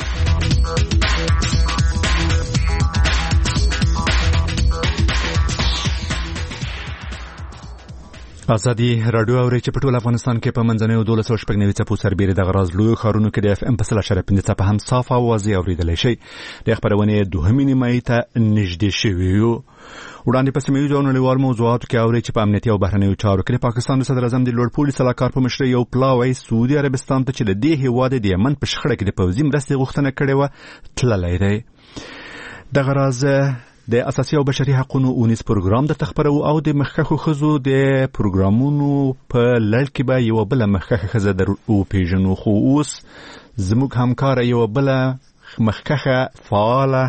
ازادي رادیو اوري چې په ټول افغانستان کې په منځنۍ دولس سوه شپږ نوي څپو سربېره د غراز لوی ښارونو کې د اف ام په سل اشاریه پنځه څپه هم صاف اوازې اورېدلی شي. د خپرونې دوهمې نیمایي ته نږدې شوي یو. وړاندې په سیمه ییزو نړیوالو موضوعاتو کې اوري چې په امنیتي او بهرنیو چارو کې د پاکستان د صدر اعظم د لوړپوړي سلاکار په مشرۍ یو پلاوی سعودي عربستان ته چې د دې هېواد د یمن په شخړه کې د پوځي مرستې غوښتنه کړې وه تللی دی. دغه راز د اساسي او بشري حقوقو اونیس پروګرام د تخبرو او د مخکخو خزو د پروګرامونو په لړ کې به یو بل مخکخه خزه در او پیژنو. خو اوس زموږ همکار یو بل مخکخه فعاله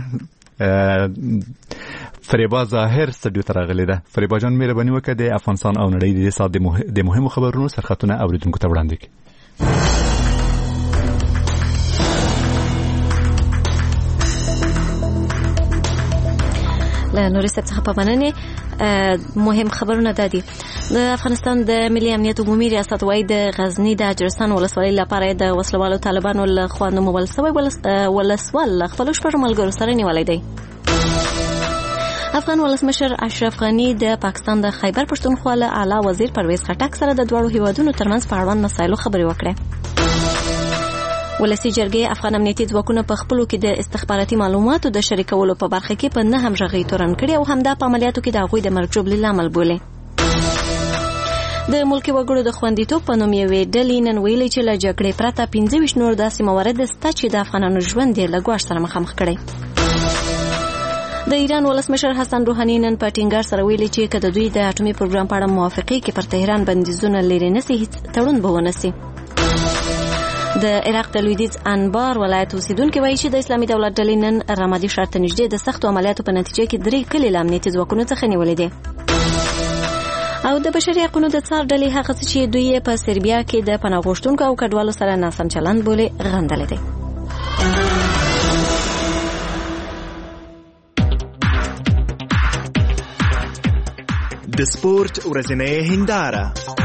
فریبا ظاهر استودیو ته راغلی ده. فریبا جان مهرباني وکړه د افغانستان او نړۍ د سات د مهمو خبرونو سرخطونه اوریدونکو ته وړاندې کړي. له نوري صاحب څخه په مننه مهم خبرونه دادي. د افغانستان د ملي امنیت عمومي ریاست وايي د غزنی د اجرستان ولسوالۍ لپاره د وسلوالو طالبانو له خوا نومول شوی ولسوال خپل شپږ ملګرو سره نیولای دی. افغان ولسمشر اشرف غنی د پاکستان د خیبر پښتونخوا له اعلی وزیر پرویز خټک سره د دوه هیوادونو ترمنځ په اړوند مسایلو خبرې وکړې. ولسی جرګې افغان امنیتي ځواکونه په خپلو کې د استخباراتي معلوماتو د شریکولو په برخه کې په نه همغږي تورن کړي او همدا په عملیاتو کې د هغوی د مرګ ژوبلې لامل بولي. د ملکي وګړو د خوندیتوب په نوم یوې ډلې نن ویلي چې له جګړې پرته پنځه ویشت نور داسې موارد شته چې د افغانانو ژوند یې له ګواښ سره مخامخ کړی. د ایران ولسمشر حسن روحاني نن په ټینګار سره ویلي چې که د دوی د اټومي پروګرام په اړه موافقې کې پر تهران بندیزونه لري نسی هیڅ تړون به ونسي. د عراق د لویدیځ انبار ولایت اوسیدونکو وایي چې د اسلامي دولت ډلې نن رمادي ښار ته نږدې د سختو عملیاتو په نتیجه کې درې کلي له امنیتي ځواکونو څخه نیولې دي. او د بشري حقوقو د څار ډلې هغه څه چې دوی په سربیا کې د پناه غوښتونکو او کډوالو سره ناسم چلند بولي غندلې دي. د سپورت ورځنۍ هنداره.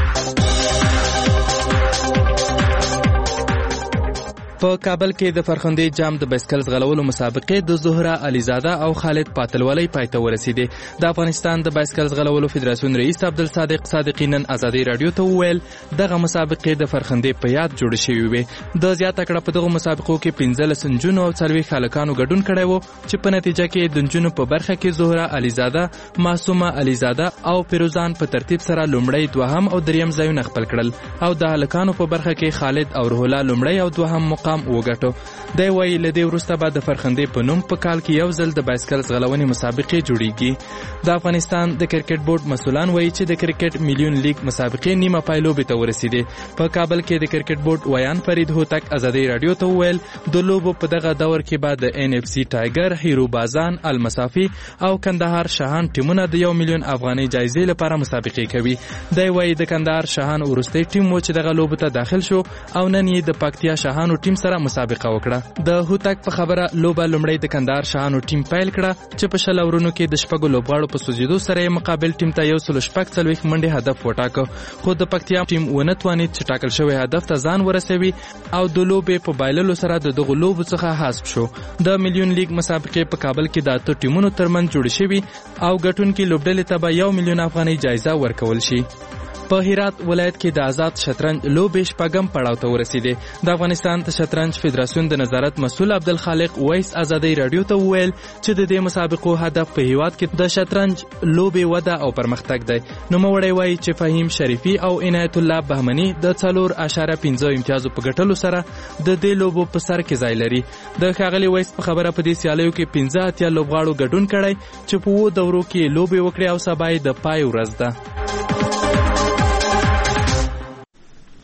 په کابل کې د فرخندې جام د بایسکل ځغلولو مسابقې د زهره علیزاده او خالد پاتلولی پای ته ورسېدې. د افغانستان د بایسکل ځغلولو فدراسیون رئیس عبدالصادق صادقی نن ازادي رادیو ته وویل دغه مسابقې د فرخندې په یاد جوړې شوې وې. د زیاته کړه په دغو مسابقو کې پنځلس نجونو او څلوېښت هلکانو ګډون کړی و چې په نتیجه کې د نجونو په برخه کې زهره علیزاده، معصومه علیزاده او پیروزان په ترتیب سره لومړی، دوهم او دریم ځایونه خپل کړل او د هلکانو په برخه کې خالد او روح الله لومړی او دوهم مقام وګټو. دی وایي له دې وروسته به د فرخندې په نوم په کال کې یو ځل د بایسکل ځغلونې مسابقې جوړیږي. د افغانستان د کرکټ بورډ مسؤلان وایي چې د کرکټ میلیون لیګ مسابقې نیمه پای لوبې ته ورسېدې. په کابل کې د کرکټ بورډ ویان فرید هوتک ازادي رادیو ته وویل د لوبو په دغه دور کې به د ان اف سی ټایګر، هیرو بازان، المصافي او کندهار شاهان ټیمونه د یو میلیون افغانۍ جایزې لپاره مسابقې کوي. دی وایي د کندهار شاهان وروستی ټیم و چې دغه لوبو ته داخل شو او نن یې د پکتیا شاهانو ټیم سره مسابقه وکړه. د هوتک په خبره لوبه لومړی د کندهار شاهانو ټیم پیل کړه چې په شل اورونو کې د شپږو لوبغاړو په سوځېدو سره یې مقابل ټیم ته یو سل شپږ څلوېښت منډې هدف وټاکه، خو د پکتیا ټیم ونه توانید چې ټاکل شوی هدف ته ځان ورسوي او د لوبې په بایللو سره د دغو لوبو څخه حذف شو. د میلیون لیګ مسابقې په کابل کې د اته ټیمونو ترمنځ جوړې شوي او ګټونکي لوبډلې ته به یو میلیون افغانۍ جایزه ورکول شي. په هرات ولایت کې د آزاد شطرنج لوبې شپږم پړاو ته ورسېدې. د افغانستان د شطرنج فدراسیون د نظارت مسؤل عبدالخالق ویس ازادي رادیو ته وویل چې د دې مسابقو هدف په هیواد کې د شطرنج لوبې وده او پرمختګ دی. نوموړی وایي چې فهیم شریفي او عنایت الله بهمني د څلور اعشاریه پنځه امتیازو په ګټلو سره د دې لوبو په سر کې ځای لري. د ښاغلي ویس په خبره په دې سیالیو کې پنځه اتیا لوبغاړو ګډون کړی چې په اووه دورو کې لوبې وکړي او سبا یې د پای ورځ ده.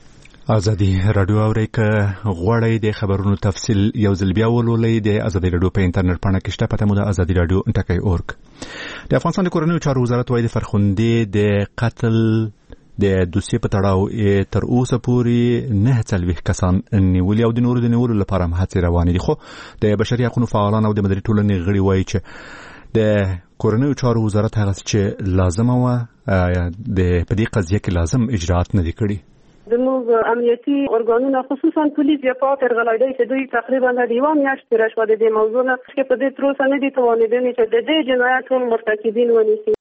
ازادي رادیو اوري ک غوړی د خبرونو تفصیل یو ځل بیا ولولې د ازادي رادیو په انټرنیټ باندې کې شته پته مو د ازادي رادیو انټکای اورګ د افغانستان د کورنیو چارو وزارت وايي د فرخندې د قتل د دوسیې په تړاو تر اوسه پورې نه څلويخ کسان نیولي او د نورو د نیولو لپاره هم هڅې روانې دي. خو د بشري حقوقو فعالان او د مدني ټولنې غړي وايي چې د کورنیو چارو وزارت هغه چې لازم و د په دې قضیه کې لازم اجراءات نه دي کړي. زموږ امنیتي ارګانونه خصوصا پولیس یا پاتر غلایدای چې دوی تقریبا د دیوان میاشت تیر شو د دې موضوع نه چې په دې تر اوسه نه دي توانیدنې چې د دې جنایاتو مرتکبین ونیسي.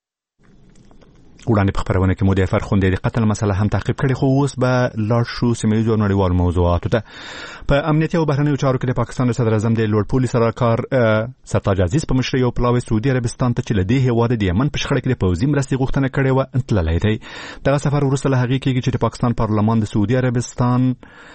وړاندې په خبرونه کې مو د فرخندې د قتل مسله هم تعقیب کړي، خو اوس به لاړ شو سیمه‌ییزو او نړیوالو موضوعاتو ته. په امنیتي او بهرنیو چارو کې د پاکستان صدر اعظم د لوړ پولیس سرکار سرتاج عزیز په مشرۍ یو پلاوی سعودي عربستان ته چې له دې هېواده د یمن په شخړه کې د پوځي مرستې غوښتنه کړې وه تللی دی. دغه سفر وروسته له هغې کېږي چې د پاکستان پارلمان د سعودي عربستان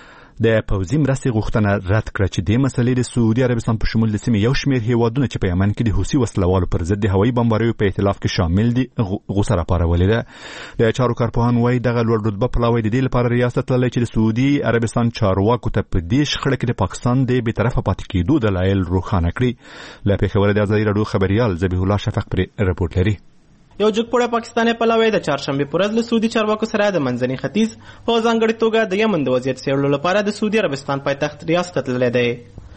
د پوځي مرستې غوښتنه رد کړه چې د مسلې د سعودي عربستان په شمول د سیمې یو شمېر هېوادونه چې په یمن کې د حوثي وسلوالو پر ضد د هوایي بمباریو په ائتلاف کې شامل دي غوسه راپارولې ده. د چارو کارپوهان وايي دغه لوړ رتبه پلاوی د دې لپاره ریاست تللی چې د سعودي عربستان چارواکو ته په دې شخړه کې د پاکستان د بېطرفه پاتې کېدو دلایل روښانه کړي. له پېښوره د ازادي راډیو خبریال ذبیح الله شفق پرې رپورټ لري. یو جګپوړی پاکستاني پلاوی د چهارشنبې په ورځ له سعودي چارواکو سره د منځني ختیځ په ځانګړې توګه د یمن د وضعیت څېړلو لپاره د سعودي عربستان پایتخت ریاض ته تللی دی.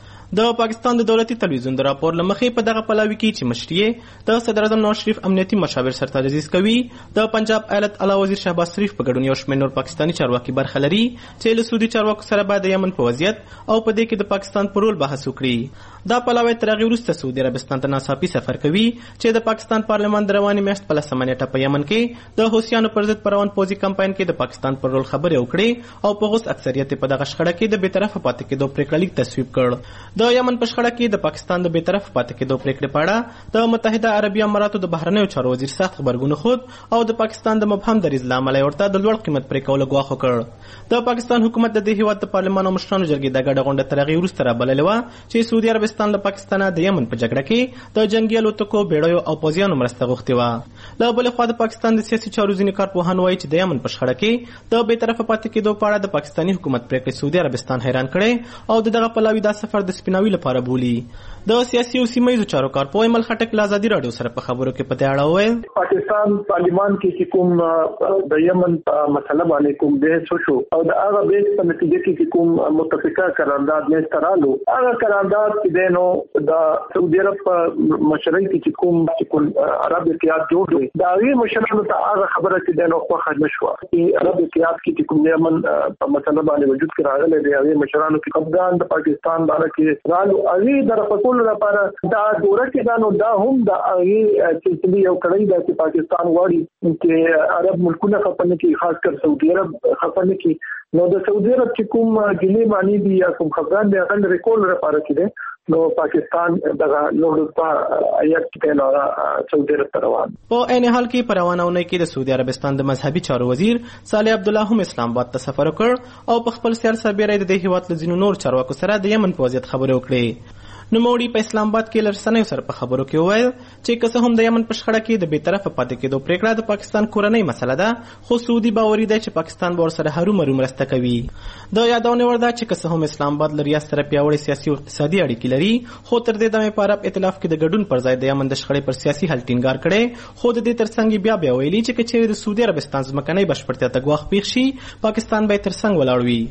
د پاکستان د دولتي تلویزیون د راپور له مخې په دغه پلاوي کې چې مشري د صدر اعظم نواز شریف امنیتي مشاور سرتاج عزیز کوي، د پنجاب ایالت اعلی وزیر شهباز شریف په ګډون یو شمېر نور پاکستاني چارواکي برخه لري چې له سعودي چارواکو سره به د یمن په وضعیت او په دې کې د پاکستان په رول بحث وکړي. دا پلاوی تر هغې وروسته سعودي عربستان ته ناڅاپي سفر کوي چې د پاکستان پارلمان د روانې میاشت په لسمه نیټه په یمن کې د حوثیانو پر ضد په روان پوځي کمپاین کې د پاکستان پر رول خبرې وکړې او په غوس اکثریت په دغه شخړه کې د بېطرفه پاتې کېدو پرېکړه لیک تصویب کړ. د یمن په شخړه کې د پاکستان د بېطرفه پاتې کېدو پرېکړې په اړه د متحده عربي اماراتو د بهرنیو چارو وزیر سخت غبرګون ښود او د پاکستان د مبهم دریځ له امله یې ورته د لوړ قیمت پرې کولو ګواښ وکړ. د پاکستان حکومت د دې هېواد د پارلمان او مشرانو جرګې د ګډه غونډه تر هغې وروسته رابللې وه چې سعودي عربستان له پاکستانه د یمن په جګړه کې د جنګي الوتکو بیړیو او پوځیانو مرسته غوښتې وه. له بلې خوا د پاکستان د سیاسي چارو ځینې کارپوهان وایي چې د یمن په شخړه کې د بېطرفه پاتې کېدو په اړه د پاکستاني حکومت پرېکړې سعودي عربستان حیران کړی او د دغه پلاوي دا سفر د سپیناوي لپاره بولي. د سیاسي او سیمه ییزو چارو کارپوه ایمل خټک له ازادي راډیو سره په خبرو کې په دې اړه وویل پاکستان پارلمان کې چې کوم د یمن مسله باندې کوم بحث وشو او د هغه بحث په نتیجه کې کوم متفقه قرارداد نه سترالو هغه قرارداد چې دینو د سعودي عرب مشرۍ کې کوم چې کوم عرب اتحاد جوړ دی دا غي مشرانو ته هغه خبره چې دینو خو خرج نشو چې عرب اتحاد کې کوم یمن په مسله باندې وجود کې راغلي دی هغه مشرانو کې افغان د پاکستان باندې کې رالو هغه د رفقول لپاره دا دوره کې دا نو دا هم د هغه چې یو کړی دا چې پاکستان غواړي چې عرب ملکونه خپل کې خاص کر سعودي عرب خپل کې نو د سعودي عرب چې کوم ګلې معنی دي یا کوم خبران دی هغه ریکول لپاره کې نو پاکستان دغه لوړ آیات کې نو سعودي عرب روان. په عین حال کې پروانونه کې د سعودي عربستان د مذهبي چارو وزیر صالح عبدالله هم اسلام آباد ته سفر وکړ او په خپل سیار سربېره د دې هېواد له ځینو نور چارواکو سره د یمن په وضعیت خبرې وکړې. نوموړي په اسلام آباد کې له رسنیو سره په خبرو کې وویل چې که څه هم د یمن په شخړه کې د بېطرفه پاتې کېدو پرېکړه د پاکستان کورنۍ مسله ده خو سعودي باوري دی چې پاکستان به ورسره هرومرو مرسته کوي. د یادونې وړ ده چې که څه هم اسلام آباد له ریاض سره پیاوړې سیاسي او اقتصادي اړیکې لري خو تر دې دمې په عرب ائتلاف کې د ګډون پر ځای د یمن د شخړې پر سیاسي حل ټینګار کړی خو د دې تر څنګ بیا بیا ویلي چې که چیرې د سعودي عربستان ځمکنۍ بشپړتیا ته ګواښ پېښ شي پاکستان به یې تر څنګ ولاړ وي.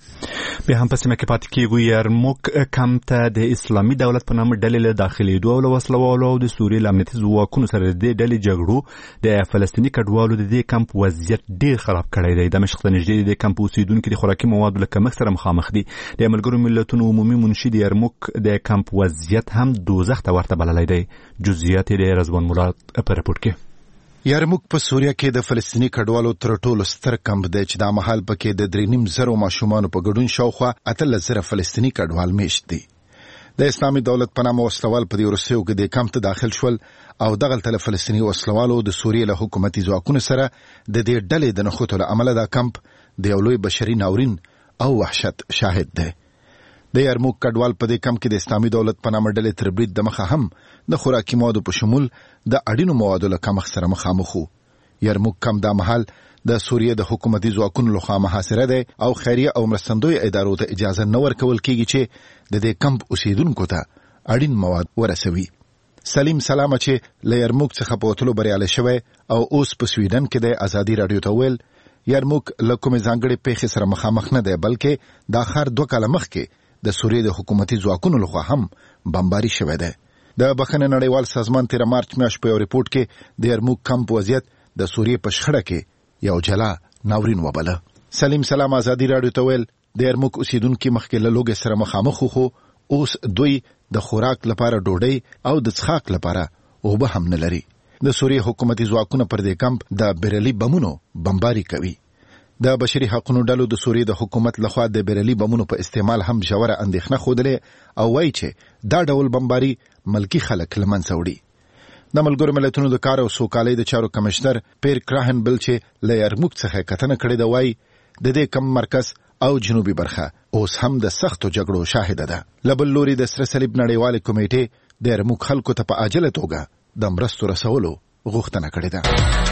بیا هم په سیمه کې پاتې کېږو. یرموک کمپ ته د اسلامي دولت په نامه ډلې له داخلېدو او له وسلوالو او د سوریې له امنیتي ځواکونو سره د دې ډلې جګړو د فلسطیني کډوالو د دې کمپ وضعیت ډېر خراب کړی دی. دمشق ته نږدې د کمپ اوسېدونکي د خوراکي موادو له کمښت سره مخامخ دي. د ملګرو ملتونو عمومي منشي د یرموک د کمپ وضعیت هم دوزخ ته ورته بللی دی. جزئیات یې د رضوان مراد په رپورټ کې. یرموک په سوریه کې د فلسطیني کډوالو تر ټولو ستر کمپ دی چې دا مهال پکې د درې نیم زرو ماشومانو په ګډون شاوخوا اتلس زره فلسطیني کډوال میشت دي. د اسلامي دولت په نامه وسلوال په دې وروستیو کې د کمپ ته داخل شول او دغلته له فلسطیني وسلوالو د سوریې له حکومتي ځواکونو سره د دې ډلې د نښتو له امله دا کمپ د یو لوی بشري ناورین او وحشت شاهد دی. د یرموک کډوال په دې کمپ کې د اسلامي دولت په نامه ډلې تر برید د مخه هم د خوراکي موادو په شمول د اړینو موادو له کمښت سره مخامخ وو. یرموک کم دا محل د سوریه د حکومتي ځواکونو لخوا محاصره ده او خیریه او مرستندوی ادارو ته اجازه نه ورکول کیږي چې د دې کمپ اوسیدونکو ته اړین مواد ورسوي. سلیم سلامه چې له یرموک څخه په وتلو بریالی شوی او اوس په سویډن کې د ازادي رادیو ته ویل یرموک له کومې ځانګړې پیښې سره مخامخ نه دی، بلکې دا ښار دوه کاله مخکې د سوریې د حکومتي ځواکونو لخوا هم بمباري شوی دی. د بخښنې نړیوال سازمان تیر مارچ میاشت په یو ریپورت کې د یرموک کمپ وضعیت د سوریې په شخړه کې یو جلا ناورین وبله. سلیم سلام ازادي رادیو ته ویل د یرموک اوسیدونکي مخکې له لوږې سره مخامخ خو اوس دوی د خوراک لپاره ډوډۍ او د څښاک لپاره اوبه هم نه لري. د سوریې حکومتي ځواکونه پر دې کمپ د بیرلي بمونو بمباري کوي. د بشري حقوقو ډلو د سوریې د حکومت لخوا د بیرلي بمونو په استعمال هم ژوره اندېښنه ښودلې او وایي چې دا ډول بمباري ملکي خلک له منځه وړي. د ملګرو ملتونو د کار او سوکالۍ د چارو کمشنر پیر کراهن بل چې له یرموک څخه کتنه کړې ده وایي د دې کم مرکز او جنوبي برخه اوس هم د سختو جګړو شاهده ده. له بل لوري د سره صلیب نړیوالې کمیټې د یرموک خلکو ته په عاجله توګه د مرستو رسولو غوښتنه کړې ده.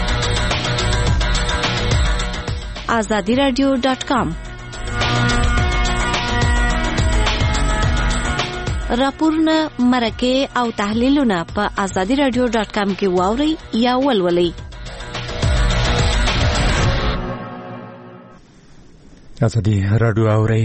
آزادی رادیو ډاټ کام راپورونه، مرکې او تحلیلونه په آزادی رادیو ډاټ کام کې واورئ یا ولولئ. آزادی رادیو اورئ.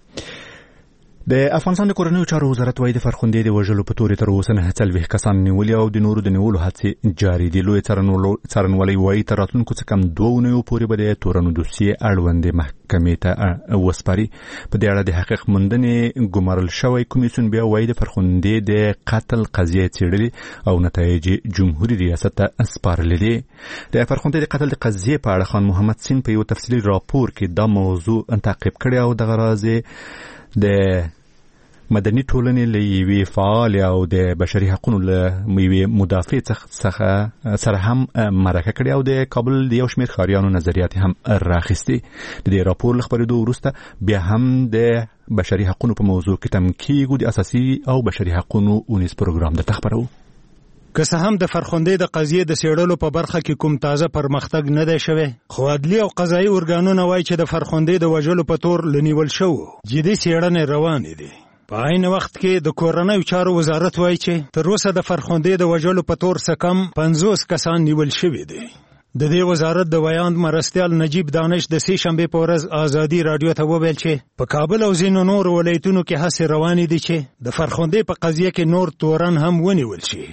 د افغانستان د کورنیو چارو وزارت وايي د فرخندې د وژلو په تورې تر اوسه نه څلوېښت کسان نیولي او د نورو د نیولو هڅې جاري دي. لوی څارنوالۍ وايي تر راتلونکو څه کم دوه اونیو پورې به د تورنو دوسیې اړوندې محکمې ته وسپاري. په دې اړه د حقیقت موندنې ګمارل شوی کمیسیون بیا وايي د فرخندې د قتل قضیې څېړلې او نتایج جمهوري ریاست ته سپارلې دي. د فرخندې د قتل د قضیې په اړه خان محمد سین په یو تفصیلي راپور کې دا موضوع تعقیب کړی او دغه راز د مدني ټولنې له یوې فعالې او د بشري حقوقو له یوې مدافع څخه سره هم مرکه کړې او د کابل د یو شمېر ښاریانو نظریات هم راخیستې. د دې راپور له خپرېدو وروسته بیا هم د بشري حقوقو په موضوع کې تم کېږو د اساسي او بشري حقوقو اونیز پروګرام د تخبرو. که څه هم د فرخندې د قضیې د څېړلو په برخه کې کوم تازه پرمختګ نه دی شوی، خو عدلي او قضایي ارګانونه وایي چې د فرخندې د وژلو په تور له نیول شوو جدي څېړنې روانې دي. په عین وخت کې د کورنیو چارو وزارت وایي چې تر اوسه د فرخندې د وژلو په تور څه کم پنځوس کسان نیول شوي دي. د دې وزارت د ویاند مرستیال نجیب دانش د سې شنبې په ورځ آزادي رادیو ته وویل چې په کابل او ځینو نورو ولایتونو کې هڅې روانې دي چې د فرخندې په قضیه کې نور تورن هم ونیول شي.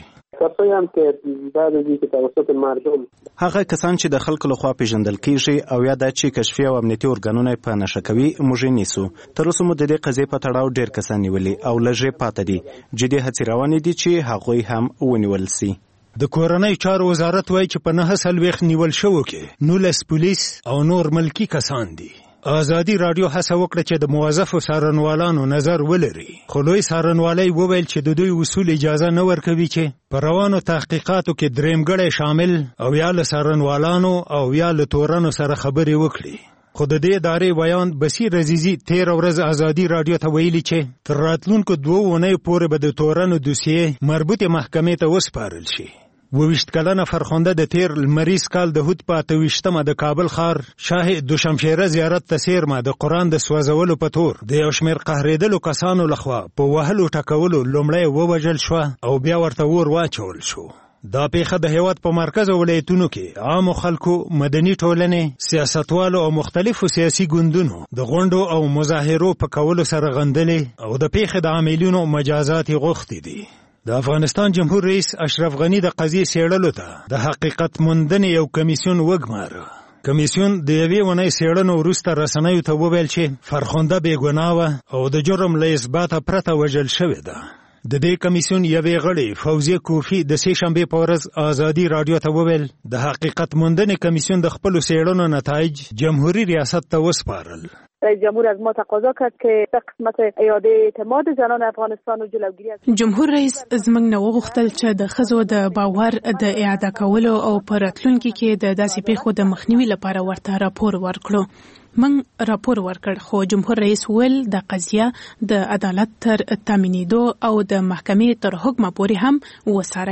هغه کسان چې د خلکو لخوا پیژندل کیږي او یا د چې کشفي او امنیتي ارګانونه په نشه کوي موږ نیسو. تر اوسه مو د دې قضیې په تړاو ډېر کسان نیولي او لږې پاتې دي. جدي هڅې روانې دي چې هغوی هم ونیول سي. د کورنیو چارو وزارت وایي چې په نهه څلوېښت نیول شوو کې نولس پولیس او نور ملکي کسان دي. آزادي رادیو هڅه وکړه چې د موظفو څارنوالانو نظر ولري، خو لوی څارنوالی وویل چې د دوی اصول اجازه نه ورکوي چې په روانو تحقیقاتو کې درېمګړی شامل او یا له څارنوالانو او یا له تورنو سره خبرې وکړي. خو د دې ادارې ویاند بصیر عزیزي تېره ورځ آزادي رادیو ته ویلي چې تر راتلونکو دوو اونیو پورې به د تورنو دوسیې مربوطې محکمې ته وسپارل شي. وویشت کلنه فرخنده د تیر لمریز کال د هود په اته ویشتمه د کابل ښار شاه دوشمشیره زیارت ته څیرمه د قرآن د سوځولو په تور د یو شمېر قهرېدلو کسانو لخوا په وهلو ټکولو لومړی ووژل شوه او بیا ورته اور واچول شو. دا پیښه د هیواد په مرکز او ولایتونو کې عامو خلکو، مدني ټولنې، سیاستوالو او مختلفو سیاسي ګوندونو د غونډو او مظاهرو په کولو سره غندلې او د پیښې د عاملینو مجازات یې غوښتي دي. د افغانستان جمهور رئیس اشرف غنی د قضیې څېړلو ته د حقیقت موندنې یو کمیسیون وګماره. کمیسیون د یوې اونۍ څېړنو وروسته رسنیو ته وویل چې فرخنده بې ګناه وه او د جرم له اثباته پرته وژل شوې ده. د دې کمیسیون یوې غړي فوزیه کوفي د سې شنبې په ورځ آزادي رادیو ته وویل د حقیقت موندنې کمیسیون د خپلو څېړنو نتایج جمهوری ریاست ته وسپارل. رئیس جمهور از ما تقاضا کرد که به قسمت اعاده اعتماد زنان افغانستان و جلوگیری از جمهور رئیس زموږ نه وغوښتل چې د ښځو د باور د اعاده کولو او په راتلونکي کې د داسې پیښو د مخنیوي لپاره ورته راپور ورکړو. موږ راپور ورکړ، خو جمهور رئیس ویل د قضیه د عدالت تر تامینېدو او د محکمې تر حکمه پورې هم وڅارئ.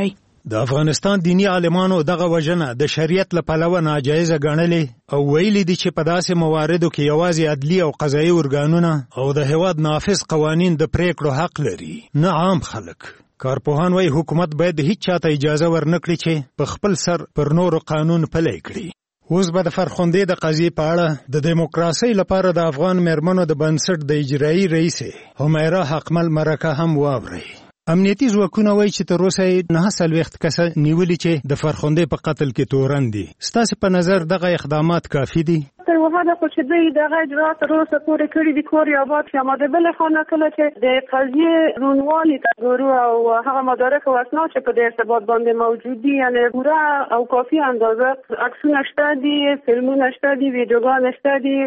د افغانستان دینی عالمانو دغه وژنه د شریعت له پلوه ناجایزه ګڼلې او ویلي دي چې په داسې مواردو کې یوازې عدلي او قضایي ارګانونه او د هیواد نافذ قوانین د پریکړو حق لري، نه عام خلک. کارپوهان وايي حکومت باید هیڅ چاته اجازه ورنکړي چې په خپل سر پر نورو قانون پلی کړي. اوس به د فرخندې د قضیې په اړه د دیموکراسۍ لپاره د افغان میرمنو د بنسټ د اجرایي رئیسې همیرا حقمل مرکه هم واورئ. امنیتي ځواکونه وایي چې تر اوسه یې نهه څلوېښت کسه نیولي چې د فرخندې په قتل کې تورن دي. ستاسې په نظر دغه اقدامات کافي دي؟ تر وهله خو چې دوی دغه اجرات تر اوسه پورې کړي دي کور یا آباد شي، اما د بلې خوا نه کله چې د قضیې روڼوالي ته ګورو او هغه مدارک او اسناد چې په دې ارتباط باندې موجود دي، یعنې پوره او کافي اندازه عکسونه شته دي، فلمونه شته دي، ویډیوګانې شته دي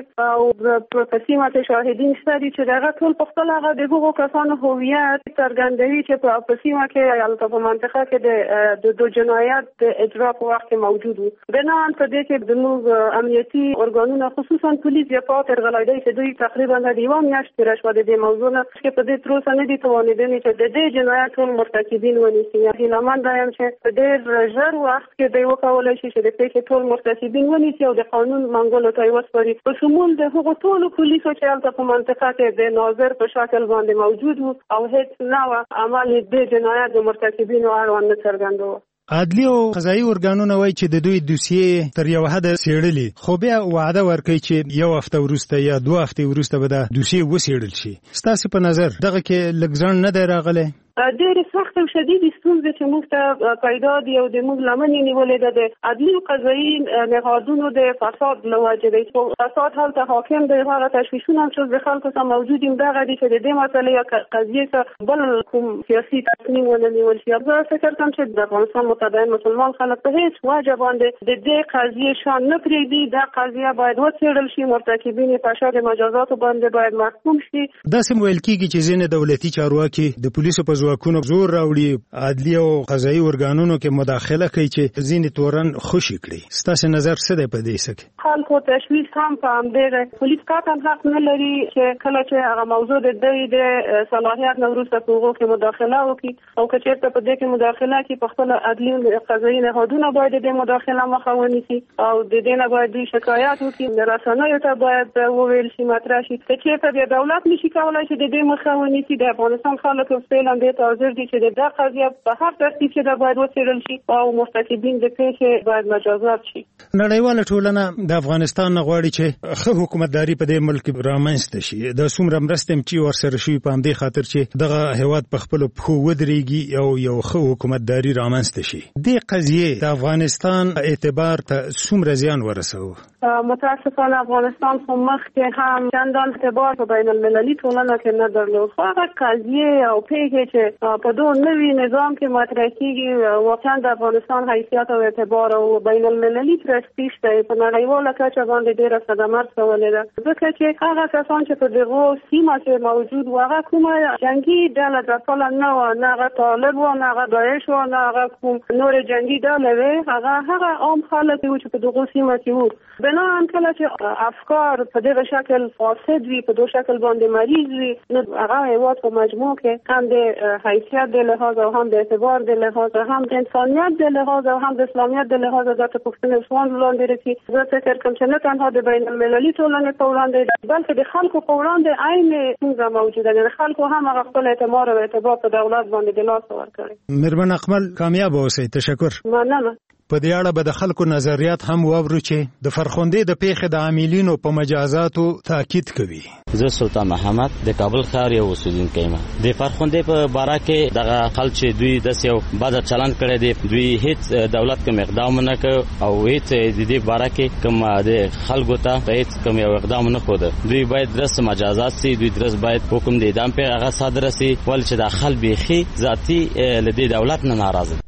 او په سیمه شاهدین شته دي چې دغه ټول په خپل هغه د هغو کسانو هویت څرګندوي چې په سیمه کې هلته په منطقه کې د دو جنایت د اجرا په وخت کې موجود وو. بناً په دې کې زموږ امنیتي ارګانونه خصوصا پولیس یا پاتر غلایدی چې دوی تقریبا د یوه میاشت تېره شوه د دې موضوع نه چې په دې تر اوسه نه دي توانېدلي چې د دې جنایت ټول مرتکبین ونیسي. هیلهمنده یم چې په ډېر ژر وخت کې دوی وکولی شي چې د پېښې ټول مرتکبین ونیسي او د قانون منګولو ته یې وسپاري، په شمول د هغو ټولو پولیسو چې هلته په منطقه کې د ناظر په شکل باندې موجود وو او هېڅ نوع عمل د جنایت د مرتکبینو اړوند نه څرګندوه. عدلي او قضایي ارګانونه وایي چې د دوی دوسیې تر یو حده څېړلي، خو بیا وعده ورکوي چې یو هفته وروسته یا دوه هفتې وروسته به دا دوسیې وڅېړل شي. ستاسې په نظر دغه کې لږ ځنډ نه دی راغلی؟ ډېرې سخت او شدیدې ستونزې چې موږ ته پیدا دي او د موږ لمن یې نیولې ده د عدلي او قضایي نهادونو د فساد له وجې دی. فساد هلته حاکم دی، هغه تشویشونه هم چې د خلکو څخه موجود دي دغه دي چې د دې مسلې یا قضیې څخه بل کوم سیاسي تصمیم ونه نیول شي. زه فکر کوم چې د افغانستان متدین مسلمان خلک په هېڅ وجه باندې د دې قضیې شان نه پرېږدي. دا قضیه باید وڅېړل شي، مرتکبین یې په شر مجازاتو باندې باید محکوم شي. داسې ویل کېږي چې ځینې دولتي چارواکي د پولیسو په ځواکونو زور راوړي، عدلي او قضایي ارګانونو کې مداخله کوي چې ځینې تورن خوشي کړي. ستاسې نظر څه دی په دې څه کې؟ خلکو تشویش هم په همدې پولیس قطعا حق نه لري چې کله چې هغه موضوع د دوی د صلاحیت نه وروسته په هغو کې مداخله وکړي او که چېرته په دې کې مداخله کړي په خپله عدلي او قضایي نهادونه باید د دې مداخله مخه ونیسي او د دې نه باید دوی شکایت وکړي، رسنیو ته باید وویل شي، مطرح شي. که چېرته بیا دولت نشي کولی چې د دې مخه ونیسي، د افغانستان خلک فعلا دې ته حاضر دي چې دا قضیه په هر ترتیب چې دا باید وڅېړل شي او مرتکبین د پېښې باید مجازات شي. نړیواله ټولنه د افغانستان نه غواړي چې ښه حکومتداري په دې ملک کې رامنځته شي. دا څومره مرستې هم چې ورسره شوي په همدې خاطر چې دغه هېواد په خپلو پښو ودرېږي او یو ښه حکومتداري رامنځته شي. دې قضیې د افغانستان اعتبار ته څومره زیان ورسوه؟ متاسفانه افغانستان خو مخکې هم چندان اعتبار په بین المللي ټولنه کې نه درلود. خو هغه قضیې او پېښې چې په دغه نوي نظام کې مطرح کېږي واقعا د افغانستان حیثیت او اعتبار او بین المللي پرستیژ ته په نړیواله کچه باندې ډېره صدمه رسولې ده، ځکه چې هغه کسان چې په دغو سیمه کې موجود وو هغه کومه جنګي ډله ځپله نه وه، نه هغه طالب وو، نه هغه داعش وو، نه هغه کوم نورې جنګي ډلې وې، هغه هغه عام خلک وو چې په دغو سیمه کې وو. بناً کله چې افکار په دغه شکل فاسد وي، په دغه شکل باندې مریض وي، نو هغه هېواد په مجموع کې هم د حیثیت د لحاظ او هم د اعتبار د لحاظ هم د انسانیت د لحاظ او هم د اسلامیت د لحاظ د پښتون افغان وړاندې رسي. زه فکر کوم چې نه تنها د بین المللي ټولنې په وړاندې بلکې د خلکو په وړاندې عین ستونزه موجوده ده. خلکو هم هغه خپل اعتماد او اعتبار په دولت باندې د لاسه ورکړی. میرمن اقمل کامیاب اوسئ. تشکر. مننه. په دې اړه به د خلکو نظریات هم واورو چې د فرخندې د پیښې د عاملینو په مجازاتو تاکید کوي. زه سلطان محمد د کابل ښار یو اوسیدونکی یم. د فرخندې په باره کې دغه خلک چې دوی داسې یو بد چلند کړی دی، دوی هیڅ دولت کوم اقدام نه کوي او هیڅ د دې باره کې کوم د خلکو ته هیڅ کوم یو اقدام نه کوي. دوی باید درس مجازات سي، دوی درس باید حکم د اعدام په هغه صادر سي، ول چې د خلک بیخي ذاتی له دې دولت نه ناراضه.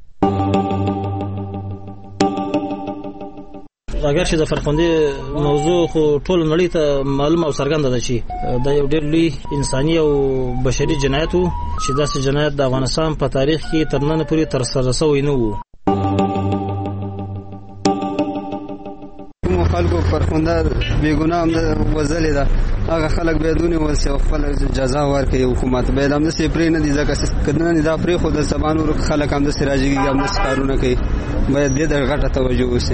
اگر چې د فرخندې موضوع خو ټول نړۍ ته معلومه او څرګنده ده چې دا یو ډېر لوی انساني او بشري جنایت و چې داسې جنایت د افغانستان په تاریخ کې تر نن پورې ترسره شوی نه و. کومو خلکو فرخنده بې ګناه هم وژلې ده هغه خلک بدون ولسي او خپل جزا ورکړي حکومت به هم د سپری نه دي ځکه کدن نه دا پرې خو د زبانو خلک هم د سراجي هم د کارونه کوي باید دې د غټه توجه وشي.